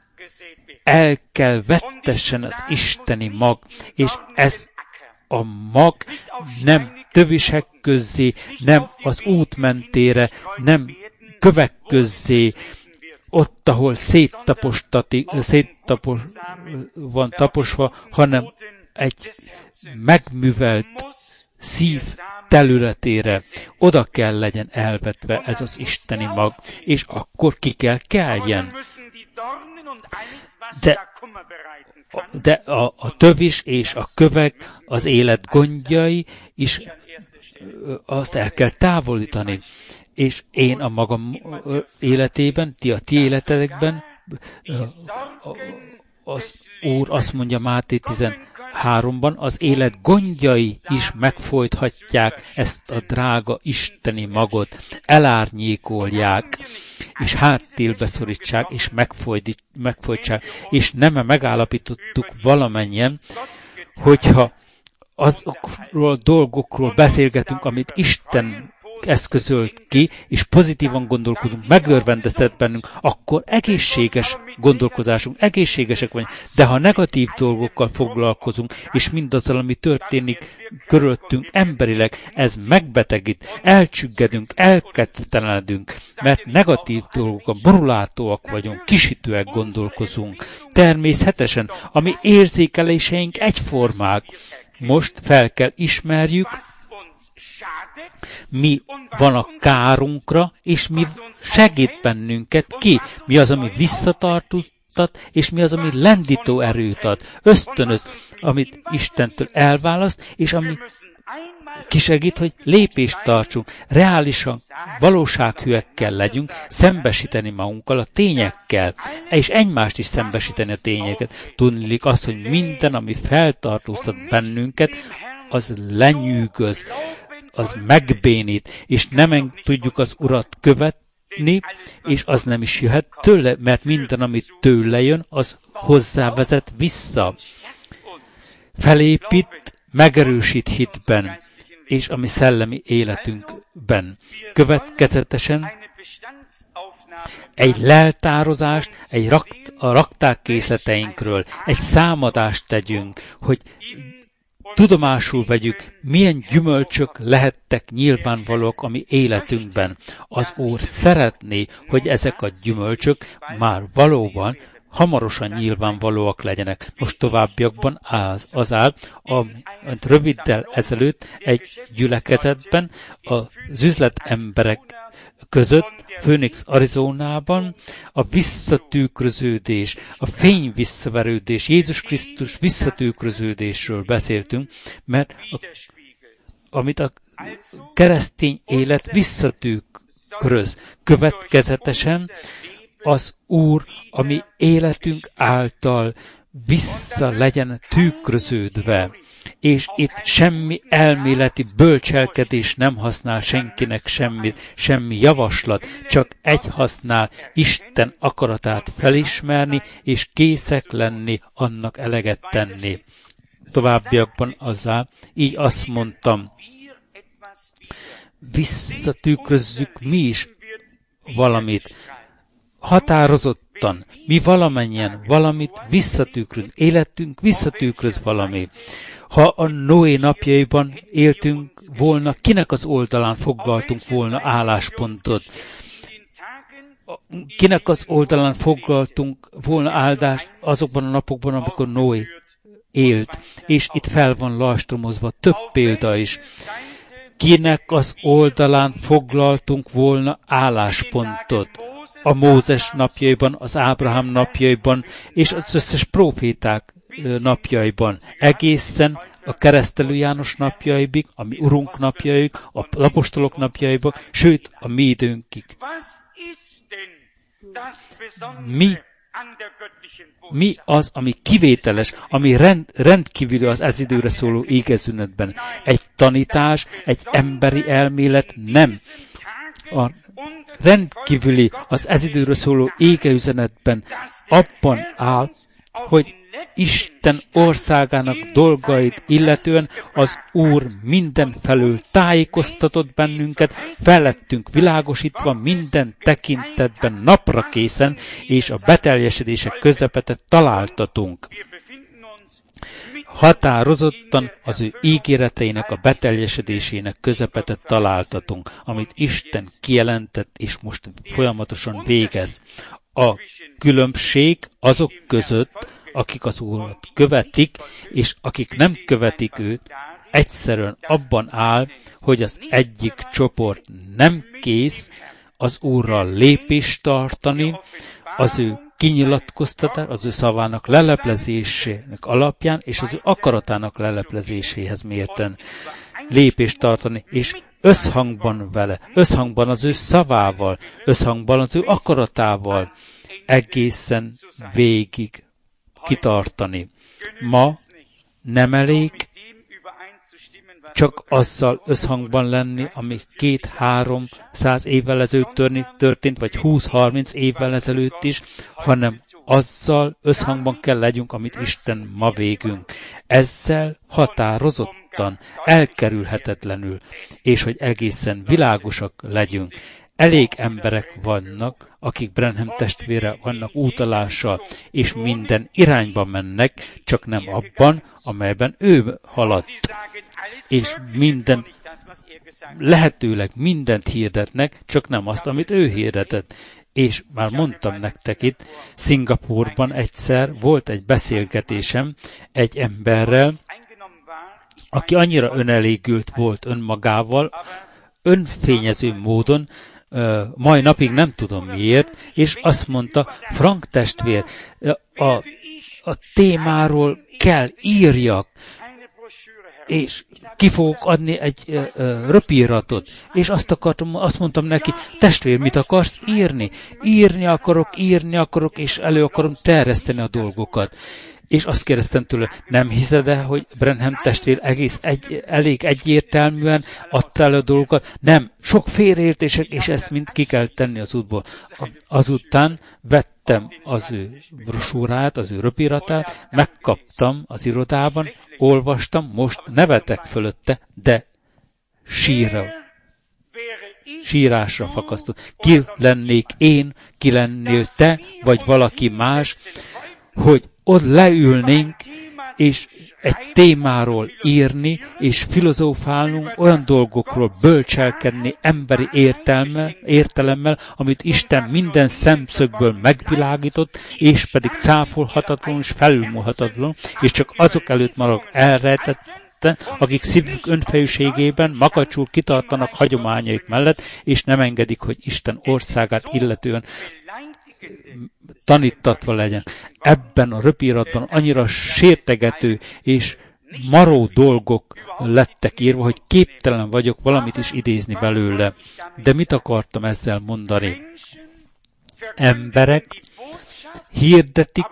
el kell vettessen az isteni mag, és ez a mag nem tövisek közzé, nem az út mentére, nem kövek közzé, ott, ahol széttapostati, széttapos, van taposva, hanem egy megművelt szív területére. Oda kell legyen elvetve ez az isteni mag, és akkor ki kell keljen. De, de a, a tövis és a kövek, az élet gondjai is azt el kell távolítani. És én a magam életében, ti a ti életedekben, az Úr azt mondja Máté tizenháromban, az élet gondjai is megfojthatják ezt a drága isteni magot, elárnyékolják, és háttérbe szorítsák, és megfojtsák. És nem megállapítottuk valamennyien, hogyha azokról dolgokról beszélgetünk, amit Isten eszközölt ki, és pozitívan gondolkozunk, megörvendeztet bennünk, akkor egészséges gondolkozásunk, egészségesek vagyunk. De ha negatív dolgokkal foglalkozunk, és mindazzal, ami történik körülöttünk emberileg, ez megbetegít, elcsüggedünk, elkedvetelenedünk, mert negatív dolgokkal borulátóak vagyunk, kisítőek gondolkozunk. Természetesen, ami érzékeléseink egyformák. Most fel kell ismerjük, mi van a kárunkra, és mi segít bennünket ki. Mi az, ami visszatartóztat, és mi az, ami lendító erőt ad, ösztönöz, amit Istentől elválaszt, és ami kisegít, hogy lépést tartsunk, reálisan, valósághűekkel legyünk, szembesíteni magunkkal a tényekkel, és egymást is szembesíteni a tényeket. Tudniillik azt, hogy minden, ami feltartóztat bennünket, az lenyűgöz, az megbénít, és nem tudjuk az Urat követni, és az nem is jöhet tőle, mert minden, ami tőle jön, az hozzávezet vissza. Felépít, megerősít hitben, és a mi szellemi életünkben. Következetesen egy leltározást, egy rakt, a raktárkészleteinkről, egy számadást tegyünk, hogy tudomásul vegyük, milyen gyümölcsök lehettek nyilvánvalók a mi életünkben. Az Úr szeretné, hogy ezek a gyümölcsök már valóban hamarosan nyilvánvalóak legyenek. Most továbbiakban az, az áll, amit röviddel ezelőtt egy gyülekezetben az üzletemberek között, Phoenix, Arizonában a visszatükröződés, a fény visszaverődés, Jézus Krisztus visszatükröződésről beszéltünk, mert a, amit a keresztény élet visszatükröz, következetesen az Úr, ami életünk által vissza legyen tükröződve, és itt semmi elméleti bölcselkedés nem használ senkinek semmit, semmi javaslat, csak egy használ, Isten akaratát felismerni, és készek lenni, annak eleget tenni. Továbbiakban azzal, így azt mondtam, visszatükrözzük mi is valamit, határozottan, mi valamennyien valamit visszatükröz, életünk visszatükröz valami. Ha a Noé napjaiban éltünk volna, kinek az oldalán foglaltunk volna álláspontot? Kinek az oldalán foglaltunk volna áldást azokban a napokban, amikor Noé élt? És itt fel van lastromozva több példa is. Kinek az oldalán foglaltunk volna álláspontot? A Mózes napjaiban, az Ábrahám napjaiban, és az összes próféták napjaiban. Egészen a Keresztelő János napjaibig, a mi Urunk napjaig, a apostolok napjaiban, sőt, a mi időnkig. Mi, mi az, ami kivételes, ami rend, rendkívül az ez időre szóló égezzünetben? Egy tanítás, egy emberi elmélet? Nem. A rendkívüli az ez időre szóló égeüzenetben abban áll, hogy Isten országának dolgait illetően az Úr mindenfelől tájékoztatott bennünket, fellettünk világosítva minden tekintetben napra készen, és a beteljesedések közepete találtatunk. Határozottan az ő ígéreteinek a beteljesedésének közepete találtatunk, amit Isten kijelentett, és most folyamatosan végez. A különbség azok között, akik az Úrat követik, és akik nem követik őt, egyszerűen abban áll, hogy az egyik csoport nem kész az Úrral lépést tartani, az ő kinyilatkoztatás, az ő szavának leleplezésének alapján, és az ő akaratának leleplezéséhez mérten lépést tartani, és összhangban vele, összhangban az ő szavával, összhangban az ő akaratával egészen végig kitartani. Ma nem elég csak azzal összhangban lenni, ami két-három száz évvel ezelőtt történt, vagy húsz-harminc évvel ezelőtt is, hanem azzal összhangban kell legyünk, amit Isten ma végünk. Ezzel határozottan, elkerülhetetlenül, és hogy egészen világosak legyünk. Elég emberek vannak, akik Branham testvére vannak útalással, és minden irányba mennek, csak nem abban, amelyben ő haladt. És minden, lehetőleg mindent hirdetnek, csak nem azt, amit ő hirdetett. És már mondtam nektek itt, Szingapúrban egyszer volt egy beszélgetésem egy emberrel, aki annyira önelégült volt önmagával, önfényező módon, Uh, mai napig nem tudom miért, és azt mondta, Frank testvér, a, a témáról kell írjak, és ki fogok adni egy uh, uh, röpíratot, és azt akartam, azt mondtam neki, testvér, mit akarsz írni? Írni akarok, írni akarok, és elő akarom terjeszteni a dolgokat. És azt kérdeztem tőle, nem hiszed-e, hogy Branham testvér egész egy, elég egyértelműen adta el a dolgokat? Nem, sok félreértések, és ezt mind ki kell tenni az útból. Azután vettem az ő brosúrát, az ő röpiratát, megkaptam az irodában, olvastam, most nevetek fölötte, de sírra, sírásra fakasztott. Ki lennék én, ki lennél te, vagy valaki más, hogy ott leülnénk, és egy témáról írni, és filozófálnunk, olyan dolgokról bölcselkedni emberi értelme, értelemmel, amit Isten minden szemszögből megvilágított, és pedig cáfolhatatlan és felülmúlhatatlan, és csak azok előtt marad elrejtett, akik szívük önfejűségében makacsul kitartanak hagyományaik mellett, és nem engedik, hogy Isten országát illetően tanítatva legyen. Ebben a röpíratban annyira sértegető és maró dolgok lettek írva, hogy képtelen vagyok valamit is idézni belőle. De mit akartam ezzel mondani? emberek hirdetik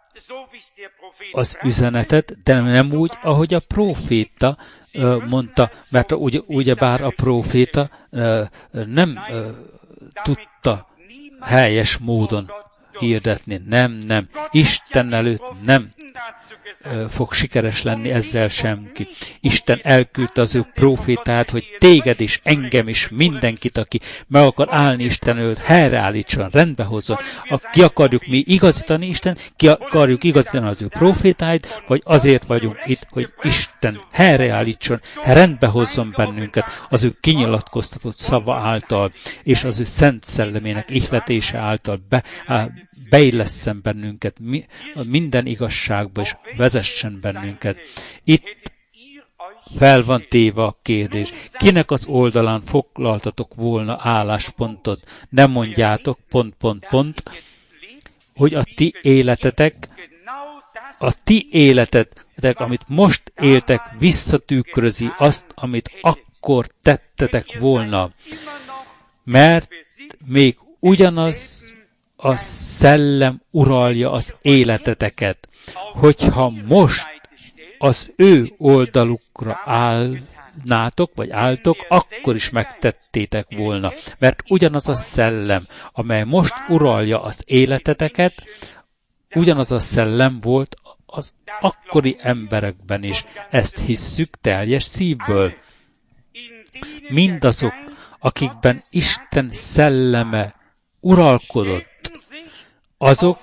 az üzenetet, de nem úgy, ahogy a próféta mondta, mert ugye, ugyebár a próféta nem tudta helyes módon hirdetni. Nem, nem. Isten előtt nem fog sikeres lenni ezzel semki. Isten elküldte az ő profétát, hogy téged is, engem is, mindenkit, aki meg akar állni Isten előtt, helyreállítson, rendbehozzon. Ki akarjuk mi igazítani Isten, ki akarjuk igazítani az ő profétáit, vagy azért vagyunk itt, hogy Isten helyreállítson, rendbehozzon bennünket az ő kinyilatkoztatott szava által, és az ő szent szellemének ihletése által be, beillesszen bennünket minden igazságba, és vezessen bennünket. Itt fel van téve a kérdés. Kinek az oldalán foglaltatok volna álláspontot? Nem mondjátok, pont, pont, pont, hogy a ti életetek, a ti életetek, amit most éltek, visszatükrözi azt, amit akkor tettetek volna. Mert még ugyanaz a szellem uralja az életeteket, hogyha most az ő oldalukra állnátok, vagy álltok, akkor is megtettétek volna. Mert ugyanaz a szellem, amely most uralja az életeteket, ugyanaz a szellem volt az akkori emberekben is. Ezt hisszük teljes szívből. Mindazok, akikben Isten szelleme uralkodott, azok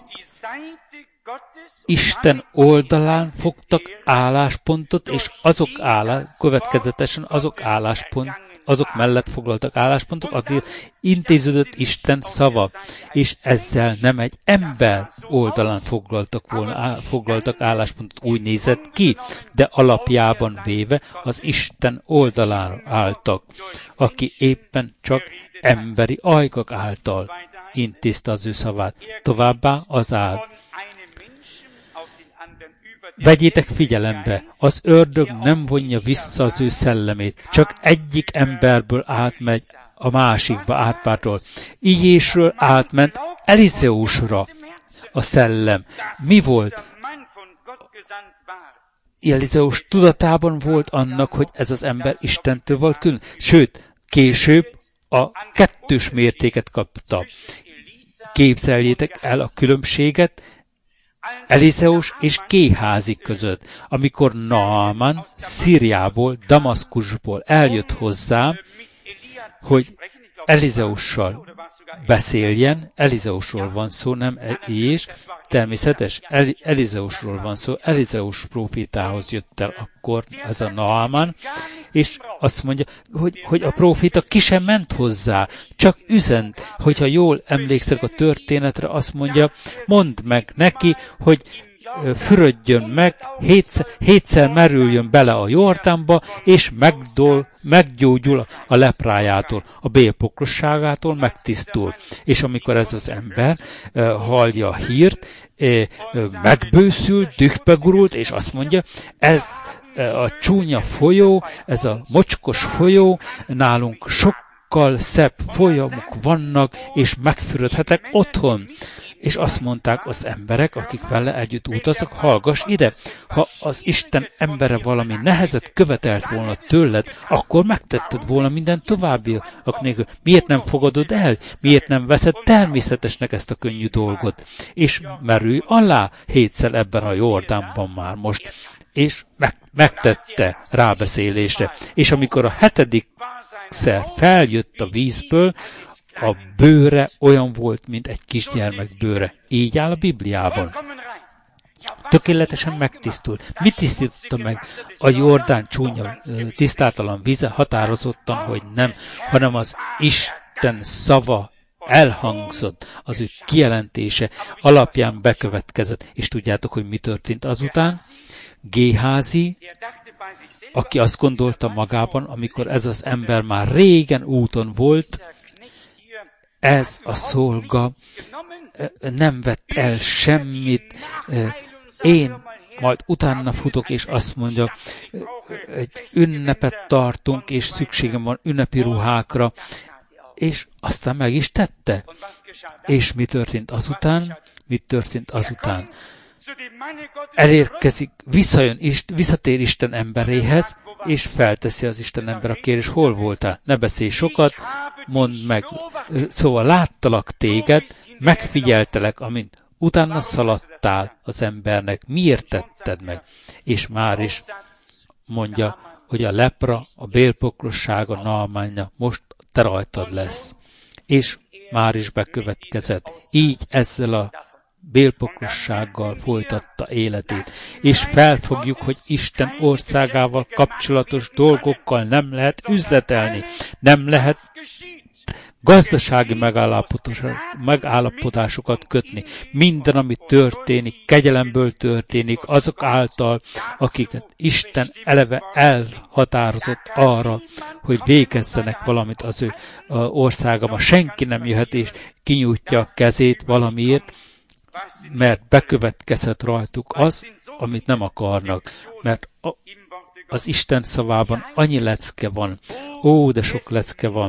Isten oldalán fogtak álláspontot, és azok állás, következetesen azok álláspont, azok mellett foglaltak álláspontot, akik intéződött Isten szava, és ezzel nem egy ember oldalán foglaltak volna, foglaltak álláspontot, úgy nézett ki, de alapjában véve az Isten oldalán álltak, aki éppen csak emberi ajkak által intézte az ő szavát. Továbbá az áll. Vegyétek figyelembe, az ördög nem vonja vissza az ő szellemét, csak egyik emberből átmegy a másikba átpártól. Ígyésről átment Elizeusra a szellem. Mi volt? Elizeus tudatában volt annak, hogy ez az ember Istentől volt külön. Sőt, később a kettős mértéket kapta. Képzeljétek el a különbséget Elizeus és Géházi között, amikor Naaman Szíriából, Damaszkusból eljött hozzá, hogy Elizeussal beszéljen. Elizeusról van szó, nem és természetes, El- Elizeusról van szó. Elizeus prófétához jött el akkor ez a Naaman, és azt mondja, hogy, hogy a próféta ki sem ment hozzá, csak üzent, hogyha jól emlékszek a történetre, azt mondja, mondd meg neki, hogy fürödjön meg, hétszer, hétszer merüljön bele a Jordánba, és megdól, meggyógyul a leprájától, a bélpokrosságától megtisztul. És amikor ez az ember uh, hallja a hírt, uh, uh, megbőszül, dühbe gurult, és azt mondja, ez uh, a csúnya folyó, ez a mocskos folyó, nálunk sokkal szebb folyamok vannak, és megfürödhetek otthon. És azt mondták az emberek, akik vele együtt utaztak, hallgass ide, ha az Isten embere valami nehezet követelt volna tőled, akkor megtetted volna minden továbbiak nélkül. Miért nem fogadod el? Miért nem veszed természetesnek ezt a könnyű dolgot? És merülj alá hétszer ebben a Jordánban már most. És meg, megtette rábeszélésre. És amikor a hetedikszer feljött a vízből, a bőre olyan volt, mint egy kisgyermek bőre. Így áll a Bibliában. Tökéletesen megtisztult. Mit tisztította meg a Jordán csúnya, tisztátalan víze? Határozottan, hogy nem, hanem az Isten szava elhangzott, az ő kijelentése alapján bekövetkezett. És tudjátok, hogy mi történt azután? Géházi, aki azt gondolta magában, amikor ez az ember már régen úton volt, ez a szolga nem vett el semmit, én majd utána futok, és azt mondja, egy ünnepet tartunk, és szükségem van ünnepi ruhákra. és aztán meg is tette. És mi történt azután? Mi történt azután? Elérkezik, visszajön, visszatér Isten emberéhez, és felteszi az Isten ember a kérdést, hol voltál? Ne beszélj sokat, mondd meg. Szóval láttalak téged, megfigyeltelek, amint utána szaladtál az embernek. Miért tetted meg? És már is mondja, hogy a lepra, a bélpokrosság, a Naamánya most te rajtad lesz. És már is bekövetkezett. Így ezzel a bélpokrossággal folytatta életét. És felfogjuk, hogy Isten országával kapcsolatos dolgokkal nem lehet üzletelni. Nem lehet gazdasági megállapodásokat kötni. Minden, ami történik, kegyelemből történik, azok által, akiket Isten eleve elhatározott arra, hogy végezzenek valamit az ő országában. Senki nem jöhet és kinyújtja a kezét valamiért, mert bekövetkezhet rajtuk az, amit nem akarnak. Mert az Isten szavában annyi lecke van. Ó, de sok lecke van.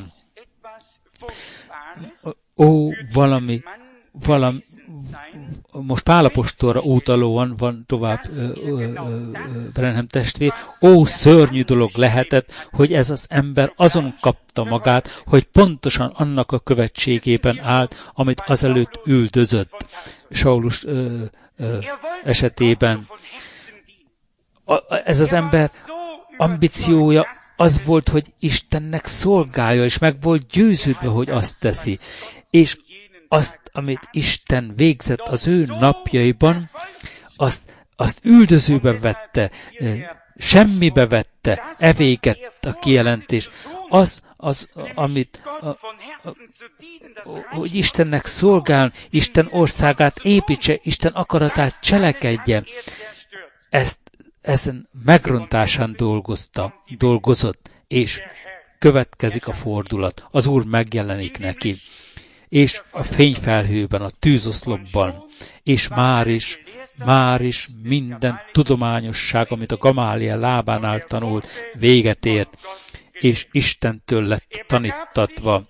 Ó, valami, valami, most Pál apostolra utalóan van tovább Branham testvér, ó, szörnyű dolog lehetett, hogy ez az ember azon kapta magát, hogy pontosan annak a követségében állt, amit azelőtt üldözött. Saulus ö, ö, esetében. A, ez az ember ambíciója az volt, hogy Istennek szolgálja, és meg volt győződve, hogy azt teszi. És azt, amit Isten végzett az ő napjaiban, azt, azt üldözőbe vette, semmibe vette, evégett a kijelentés. Az, az, amit, a, a, hogy Istennek szolgál, Isten országát építse, Isten akaratát cselekedje, ezt ezen megrontásán dolgozta, dolgozott, és következik a fordulat. Az Úr megjelenik neki, és a fényfelhőben, a tűzoszlopban, és már is, már is minden tudományosság, amit a Gamáliel lábánál tanult, véget ért, és Istentől lett tanítatva.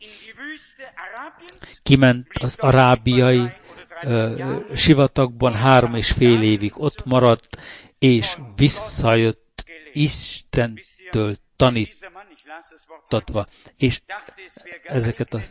Kiment az arábiai ö, sivatagban három és fél évig ott maradt, és visszajött Istentől tanítatva. És ezeket a,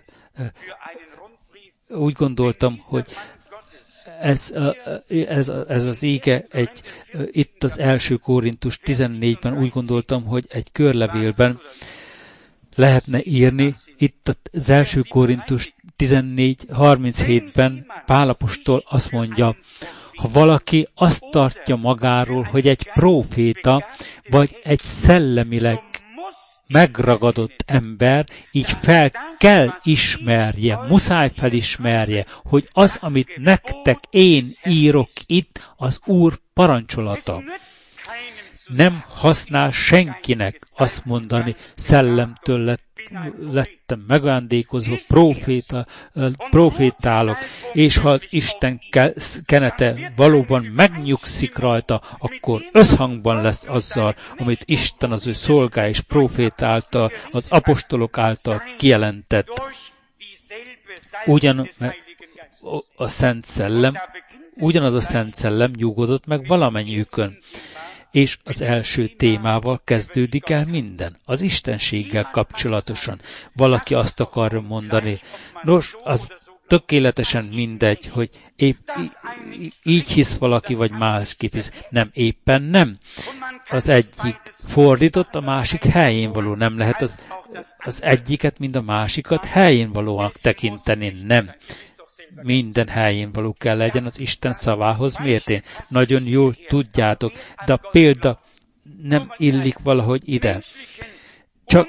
úgy gondoltam, hogy ez, ez, ez az ége egy, itt az első Korintus tizennégyben úgy gondoltam, hogy egy körlevélben lehetne írni, itt az első Korintus tizennégy harminchétben Pál apostol azt mondja, ha valaki azt tartja magáról, hogy egy próféta, vagy egy szellemileg megragadott ember, így fel kell ismerje, muszáj felismerje, hogy az, amit nektek én írok itt, az Úr parancsolata. Nem használ senkinek azt mondani, szellemtől lett, lettem megajándékozva, proféta, profétálok, és ha az Isten kenete valóban megnyugszik rajta, akkor összhangban lesz azzal, amit Isten az ő szolgái és profét által, az apostolok által kijelentett. Ugyan a Szent Szellem, ugyanaz a Szent Szellem nyugodott meg valamennyiükön. És az első témával kezdődik el minden, az istenséggel kapcsolatosan. Valaki azt akarja mondani, nos, az tökéletesen mindegy, hogy épp így hisz valaki, vagy másképp hisz. Nem, éppen nem. Az egyik fordított, a másik helyén való. Nem lehet az, az egyiket, mind a másikat helyén valónak tekinteni. Nem. Minden helyén való kell legyen az Isten szavához mértén. Nagyon jól tudjátok, de a példa nem illik valahogy ide. Csak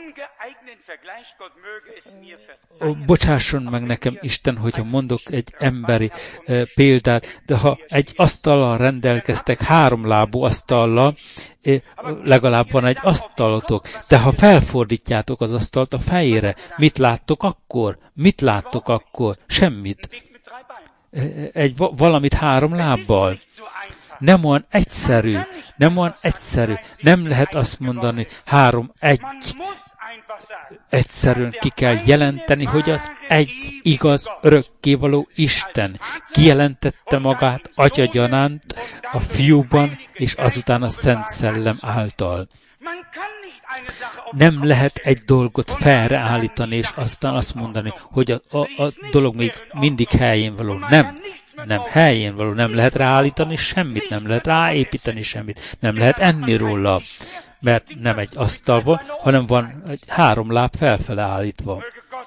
bocsásson meg nekem Isten, hogyha mondok egy emberi e, példát, de ha egy asztallal rendelkeztek, háromlábú asztallal, e, legalább van egy asztalotok, de ha felfordítjátok az asztalt a fejére, mit láttok akkor? Mit láttok akkor? Semmit. Egy valamit három lábbal. Nem olyan egyszerű, nem olyan egyszerű. Nem lehet azt mondani, három, egy. Egyszerűen ki kell jelenteni, hogy az egy igaz, örökkévaló Isten kijelentette magát Atya gyanánt a Fiúban, és azután a Szent Szellem által. Nem lehet egy dolgot felreállítani, és aztán azt mondani, hogy a, a, a dolog még mindig helyén való. Nem. Nem helyén való. Nem lehet ráállítani semmit, nem lehet ráépíteni semmit, nem lehet enni róla, mert nem egy asztal van, hanem van egy három láb felfele állítva.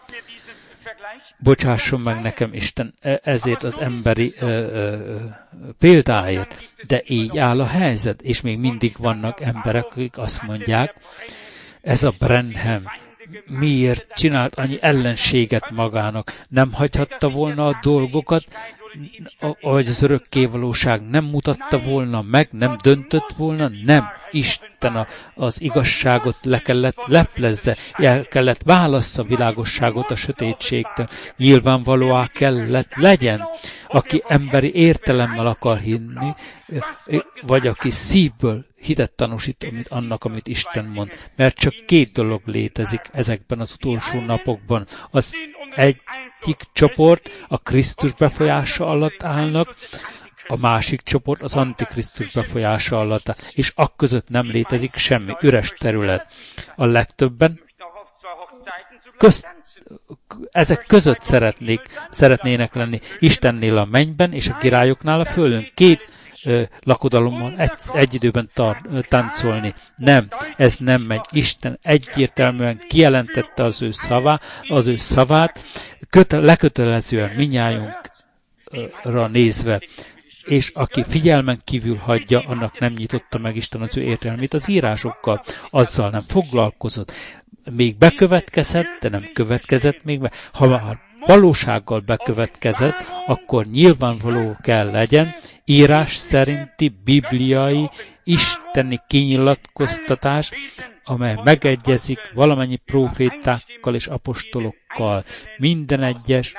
Bocsásson meg nekem Isten ezért az emberi ö, ö, példáért, de így áll a helyzet, és még mindig vannak emberek, akik azt mondják, ez a Branham miért csinált annyi ellenséget magának, nem hagyhatta volna a dolgokat, ahogy az örökkévalóság nem mutatta volna meg, nem döntött volna, nem. Isten a, az igazságot le kellett leplezze, el kellett válassza a világosságot a sötétségtől. Nyilvánvalóan kellett legyen, aki emberi értelemmel akar hinni, vagy aki szívből hitet tanúsít amit, annak, amit Isten mond. Mert csak két dolog létezik ezekben az utolsó napokban. Az egyik csoport a Krisztus befolyása alatt állnak, a másik csoport az Antikrisztus befolyása alatt, és akközött nem létezik semmi üres terület. A legtöbben közt, ezek között szeretnék, szeretnének lenni Istennél a mennyben, és a királyoknál a földön. Két ö, lakodalommal egy, egy időben tar, ö, táncolni. Nem, ez nem megy. Isten egyértelműen kijelentette az ő, szavá, az ő szavát, köte, lekötelezően minnyájunkra nézve, és aki figyelmen kívül hagyja, annak nem nyitotta meg Isten az ő értelmét az írásokkal, azzal nem foglalkozott. Még bekövetkezett, de nem következett még be. Ha már valósággal bekövetkezett, akkor nyilvánvaló kell legyen írás szerinti, bibliai, isteni kinyilatkoztatás, amely megegyezik valamennyi prófétákkal és apostolokkal, minden egyes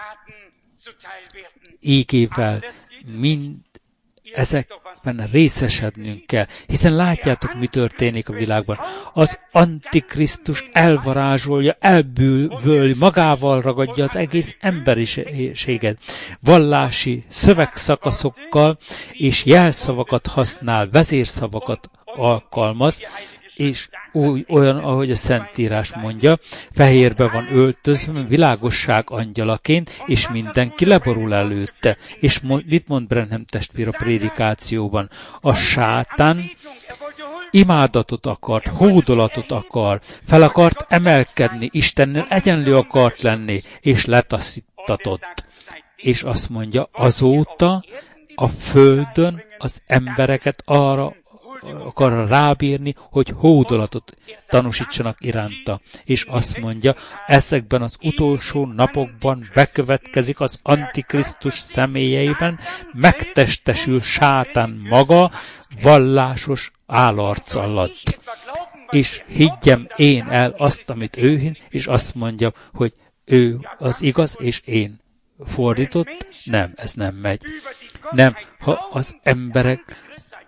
ígével, mind ezekben részesednünk kell, hiszen látjátok, mi történik a világban. Az Antikrisztus elvarázsolja, elbűvöli, magával ragadja az egész emberiséget. Vallási szövegszakaszokkal és jelszavakat használ, vezérszavakat alkalmaz, és úgy, olyan, ahogy a Szentírás mondja, fehérbe van öltözve, világosság angyalaként, és mindenki leborul előtte. És mit mond Branham testvér a prédikációban? A sátán imádatot akart, hódolatot akar, fel akart emelkedni, Istennel egyenlő akart lenni, és letaszítatott. És azt mondja, azóta a földön az embereket arra akar rábírni, hogy hódolatot tanúsítsanak iránta. És azt mondja, ezekben az utolsó napokban bekövetkezik az Antikrisztus személyeiben, megtestesül sátán maga vallásos állarc alatt. És higgyem én el azt, amit ő hin, és azt mondja, hogy ő az igaz, és én fordított. Nem, ez nem megy. Nem, ha az emberek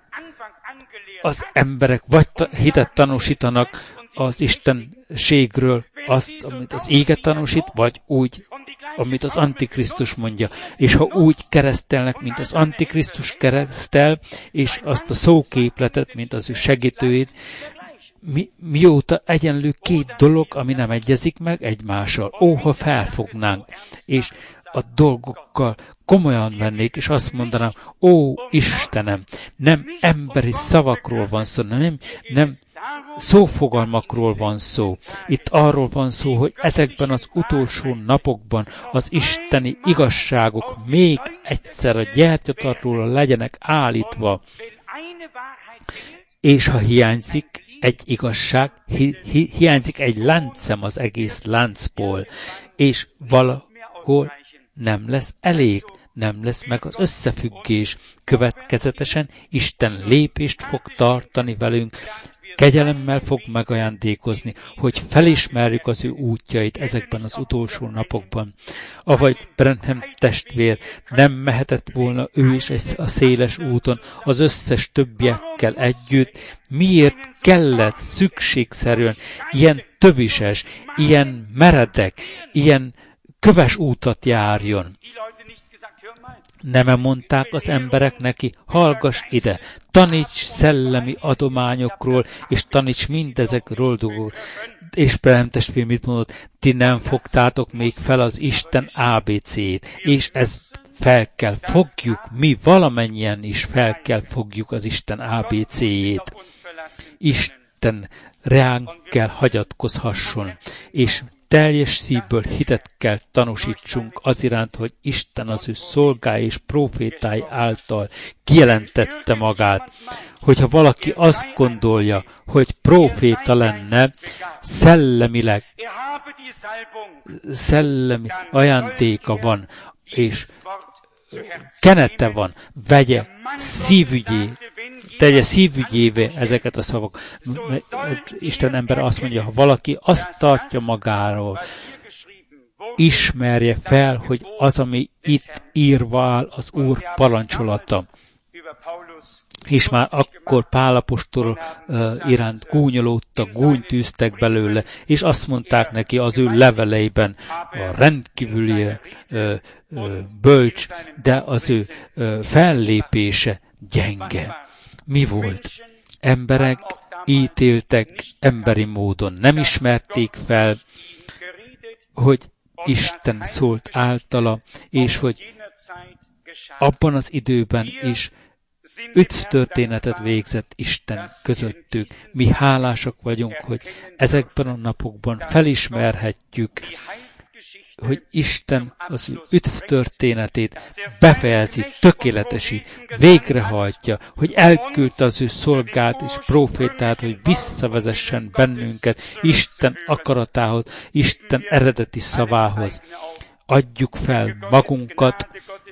az emberek vagy hitet tanúsítanak az istenségről, azt, amit az ége tanúsít, vagy úgy, amit az Antikrisztus mondja. És ha úgy keresztelnek, mint az Antikrisztus keresztel, és azt a szóképletet, mint az ő segítőjét, mi, mióta egyenlő két dolog, ami nem egyezik meg egymással. Ó, ha felfognánk, és a dolgokkal komolyan vennék, és azt mondanám, ó, Istenem, nem emberi szavakról van szó, nem, nem szófogalmakról van szó. Itt arról van szó, hogy ezekben az utolsó napokban az isteni igazságok még egyszer a gyertyatartóra legyenek állítva, és ha hiányzik egy igazság, hi, hi, hiányzik egy láncem az egész láncból, és valahol nem lesz elég, nem lesz meg az összefüggés. Következetesen Isten lépést fog tartani velünk, kegyelemmel fog megajándékozni, hogy felismerjük az ő útjait ezekben az utolsó napokban. Avagy Branham testvér nem mehetett volna ő is a széles úton az összes többiekkel együtt, miért kellett szükségszerűen ilyen tövises, ilyen meredek, ilyen köves útat járjon? Nem mondták az emberek neki, hallgass ide, taníts szellemi adományokról, és taníts mindezekről dolgok. És Branham testvér mit mondott? Ti nem fogtátok még fel az Isten á bé cét, és ez fel kell fogjuk, mi valamennyien is fel kell fogjuk az Isten á bé céjét. Isten ránk kell hagyatkozhasson, és teljes szívből hitet kell tanúsítsunk az iránt, hogy Isten az ő szolgái és profétái által kijelentette magát. Hogyha valaki azt gondolja, hogy proféta lenne, szellemileg, szellemi ajándéka van, és kenete van, vegye szívügyé, tegye szívügyévé ezeket a szavak. Isten ember azt mondja, ha valaki azt tartja magáról, ismerje fel, hogy az, ami itt írva áll, az Úr parancsolata. És már akkor Pál apostol uh, iránt gúnyolódtak, gúnytűztek belőle, és azt mondták neki az ő leveleiben, a rendkívüli uh, uh, bölcs, de az ő uh, fellépése gyenge. Mi volt? Emberek ítéltek emberi módon, nem ismerték fel, hogy Isten szólt általa, és hogy abban az időben is üdvtörténetet végzett Isten közöttük. Mi hálásak vagyunk, hogy ezekben a napokban felismerhetjük, hogy Isten az ő üdvtörténetét befejezi, tökéletesi, végrehajtja, hogy elküldte az ő szolgát és profétát, hogy visszavezessen bennünket Isten akaratához, Isten eredeti szavához. Adjuk fel magunkat,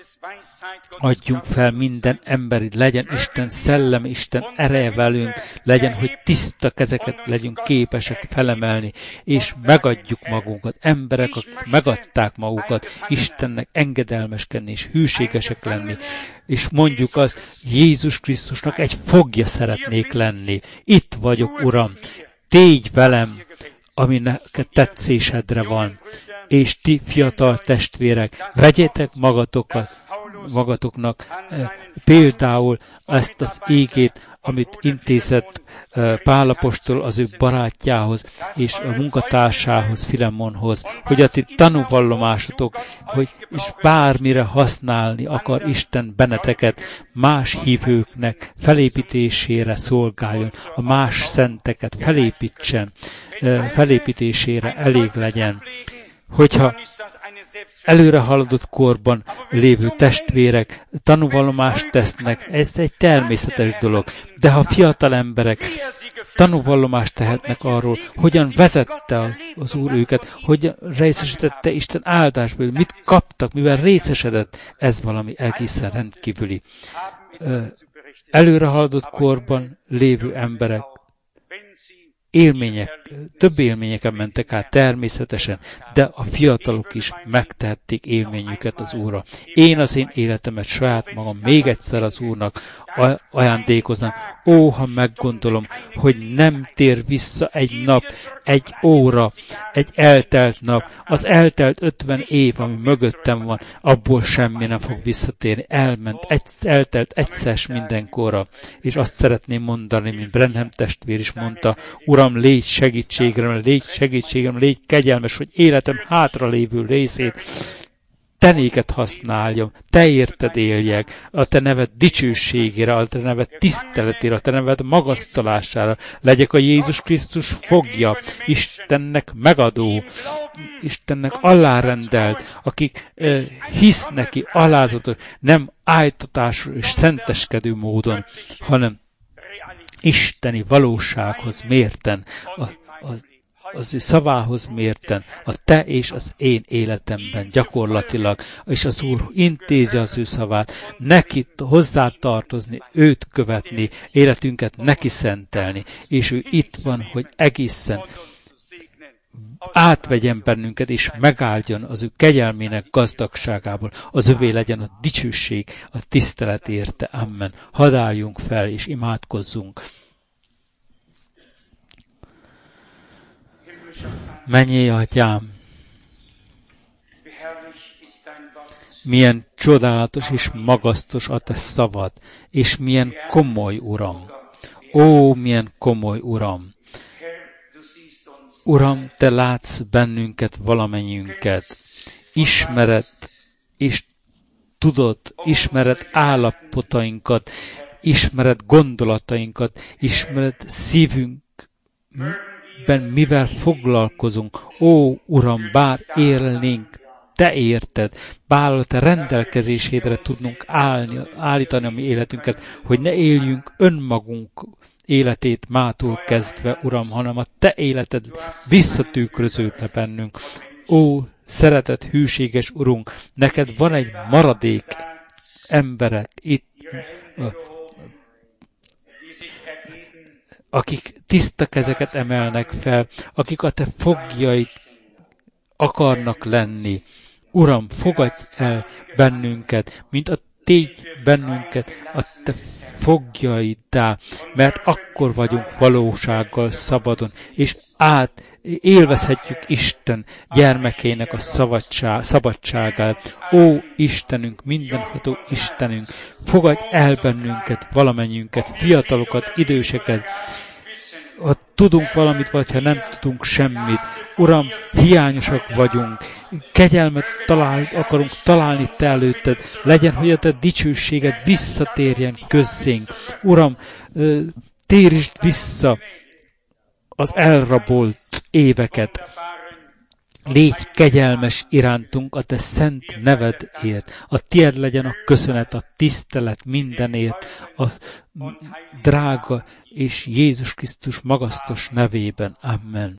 adjunk fel minden emberi, legyen Isten szellem, Isten ereje velünk, legyen, hogy tiszta kezeket legyünk képesek felemelni, és megadjuk magunkat. Emberek, akik megadták magukat, Istennek engedelmeskedni és hűségesek lenni, és mondjuk azt, Jézus Krisztusnak egy fogja szeretnék lenni. Itt vagyok, Uram, tégy velem, ami neked tetszésedre van. És ti, fiatal testvérek, vegyétek magatokat, magatoknak e, például ezt az ígét, amit intézett e, Pál apostol az ő barátjához és a munkatársához, Filemonhoz, hogy a ti tanúvallomásotok, hogy és bármire használni akar Isten benneteket, más hívőknek felépítésére szolgáljon, a más szenteket felépítsen, e, felépítésére elég legyen. Hogyha előre haladott korban lévő testvérek tanúvallomást tesznek, ez egy természetes dolog. De ha fiatal emberek tanúvallomást tehetnek arról, hogyan vezette az Úr őket, hogyan részesítette Isten áldásból, mit kaptak, mivel részesedett, ez valami egészen rendkívüli. Előre haladott korban lévő emberek élmények, több élményeken mentek át természetesen, de a fiatalok is megtehették élményüket az Úrra. Én az én életemet saját magam még egyszer az Úrnak ajándékoznám. Ó, ha meggondolom, hogy nem tér vissza egy nap, egy óra, egy eltelt nap, az eltelt ötven év, ami mögöttem van, abból semmi nem fog visszatérni. Elment, egy, eltelt egyszer mindenkorra. És azt szeretném mondani, mint Branham testvér is mondta, Uram, légy segítségemre, légy segítségemre, légy kegyelmes, hogy életem hátra lévő részét te néked használjam, te érted éljek, a te neved dicsőségére, a te neved tiszteletére, a te neved magasztalására, legyek a Jézus Krisztus fogja, Istennek megadó, Istennek alárendelt, akik eh, hisz neki, alázatos, nem ájtatású és szenteskedő módon, hanem isteni valósághoz mérten, a, a az ő szavához mérten, a te és az én életemben gyakorlatilag, és az Úr intézi az ő szavát, neki hozzátartozni, őt követni, életünket neki szentelni, és ő itt van, hogy egészen átvegyen bennünket, és megáldjon az ő kegyelmének gazdagságából. Az övé legyen a dicsőség, a tisztelet érte. Amen. Hadd álljunk fel, és imádkozzunk. Mennyei Atyám, milyen csodálatos és magasztos a te szavad, és milyen komoly, Uram. Ó, milyen komoly, Uram. Uram, te látsz bennünket, valamennyiünket. Ismered, és tudod, ismered állapotainkat, ismered gondolatainkat, ismered szívünkben, mivel foglalkozunk. Ó, Uram, bár élnénk, te érted, bár a te rendelkezésedre tudnunk állni, állítani a mi életünket, hogy ne éljünk önmagunk életét mától kezdve, Uram, hanem a te életed visszatükröződne bennünk. Ó, szeretett, hűséges Urunk, neked van egy maradék emberek itt, akik tiszta kezeket emelnek fel, akik a te fogjaid akarnak lenni. Uram, fogadj el bennünket, mint a tégy bennünket a te fogjaiddá, mert akkor vagyunk valósággal szabadon, és át élvezhetjük Isten gyermekének a szabadság, szabadságát. Ó, Istenünk, mindenható Istenünk, fogadj el bennünket, valamennyiünket, fiatalokat, időseket, ha tudunk valamit, vagy ha nem tudunk semmit. Uram, hiányosak vagyunk, kegyelmet talál, akarunk találni te előtted, legyen, hogy a te dicsőséged visszatérjen közzénk. Uram, térítsd vissza az elrabolt éveket. Légy kegyelmes irántunk a te szent nevedért. A tied legyen a köszönet, a tisztelet mindenért, a drága és Jézus Krisztus magasztos nevében. Amen.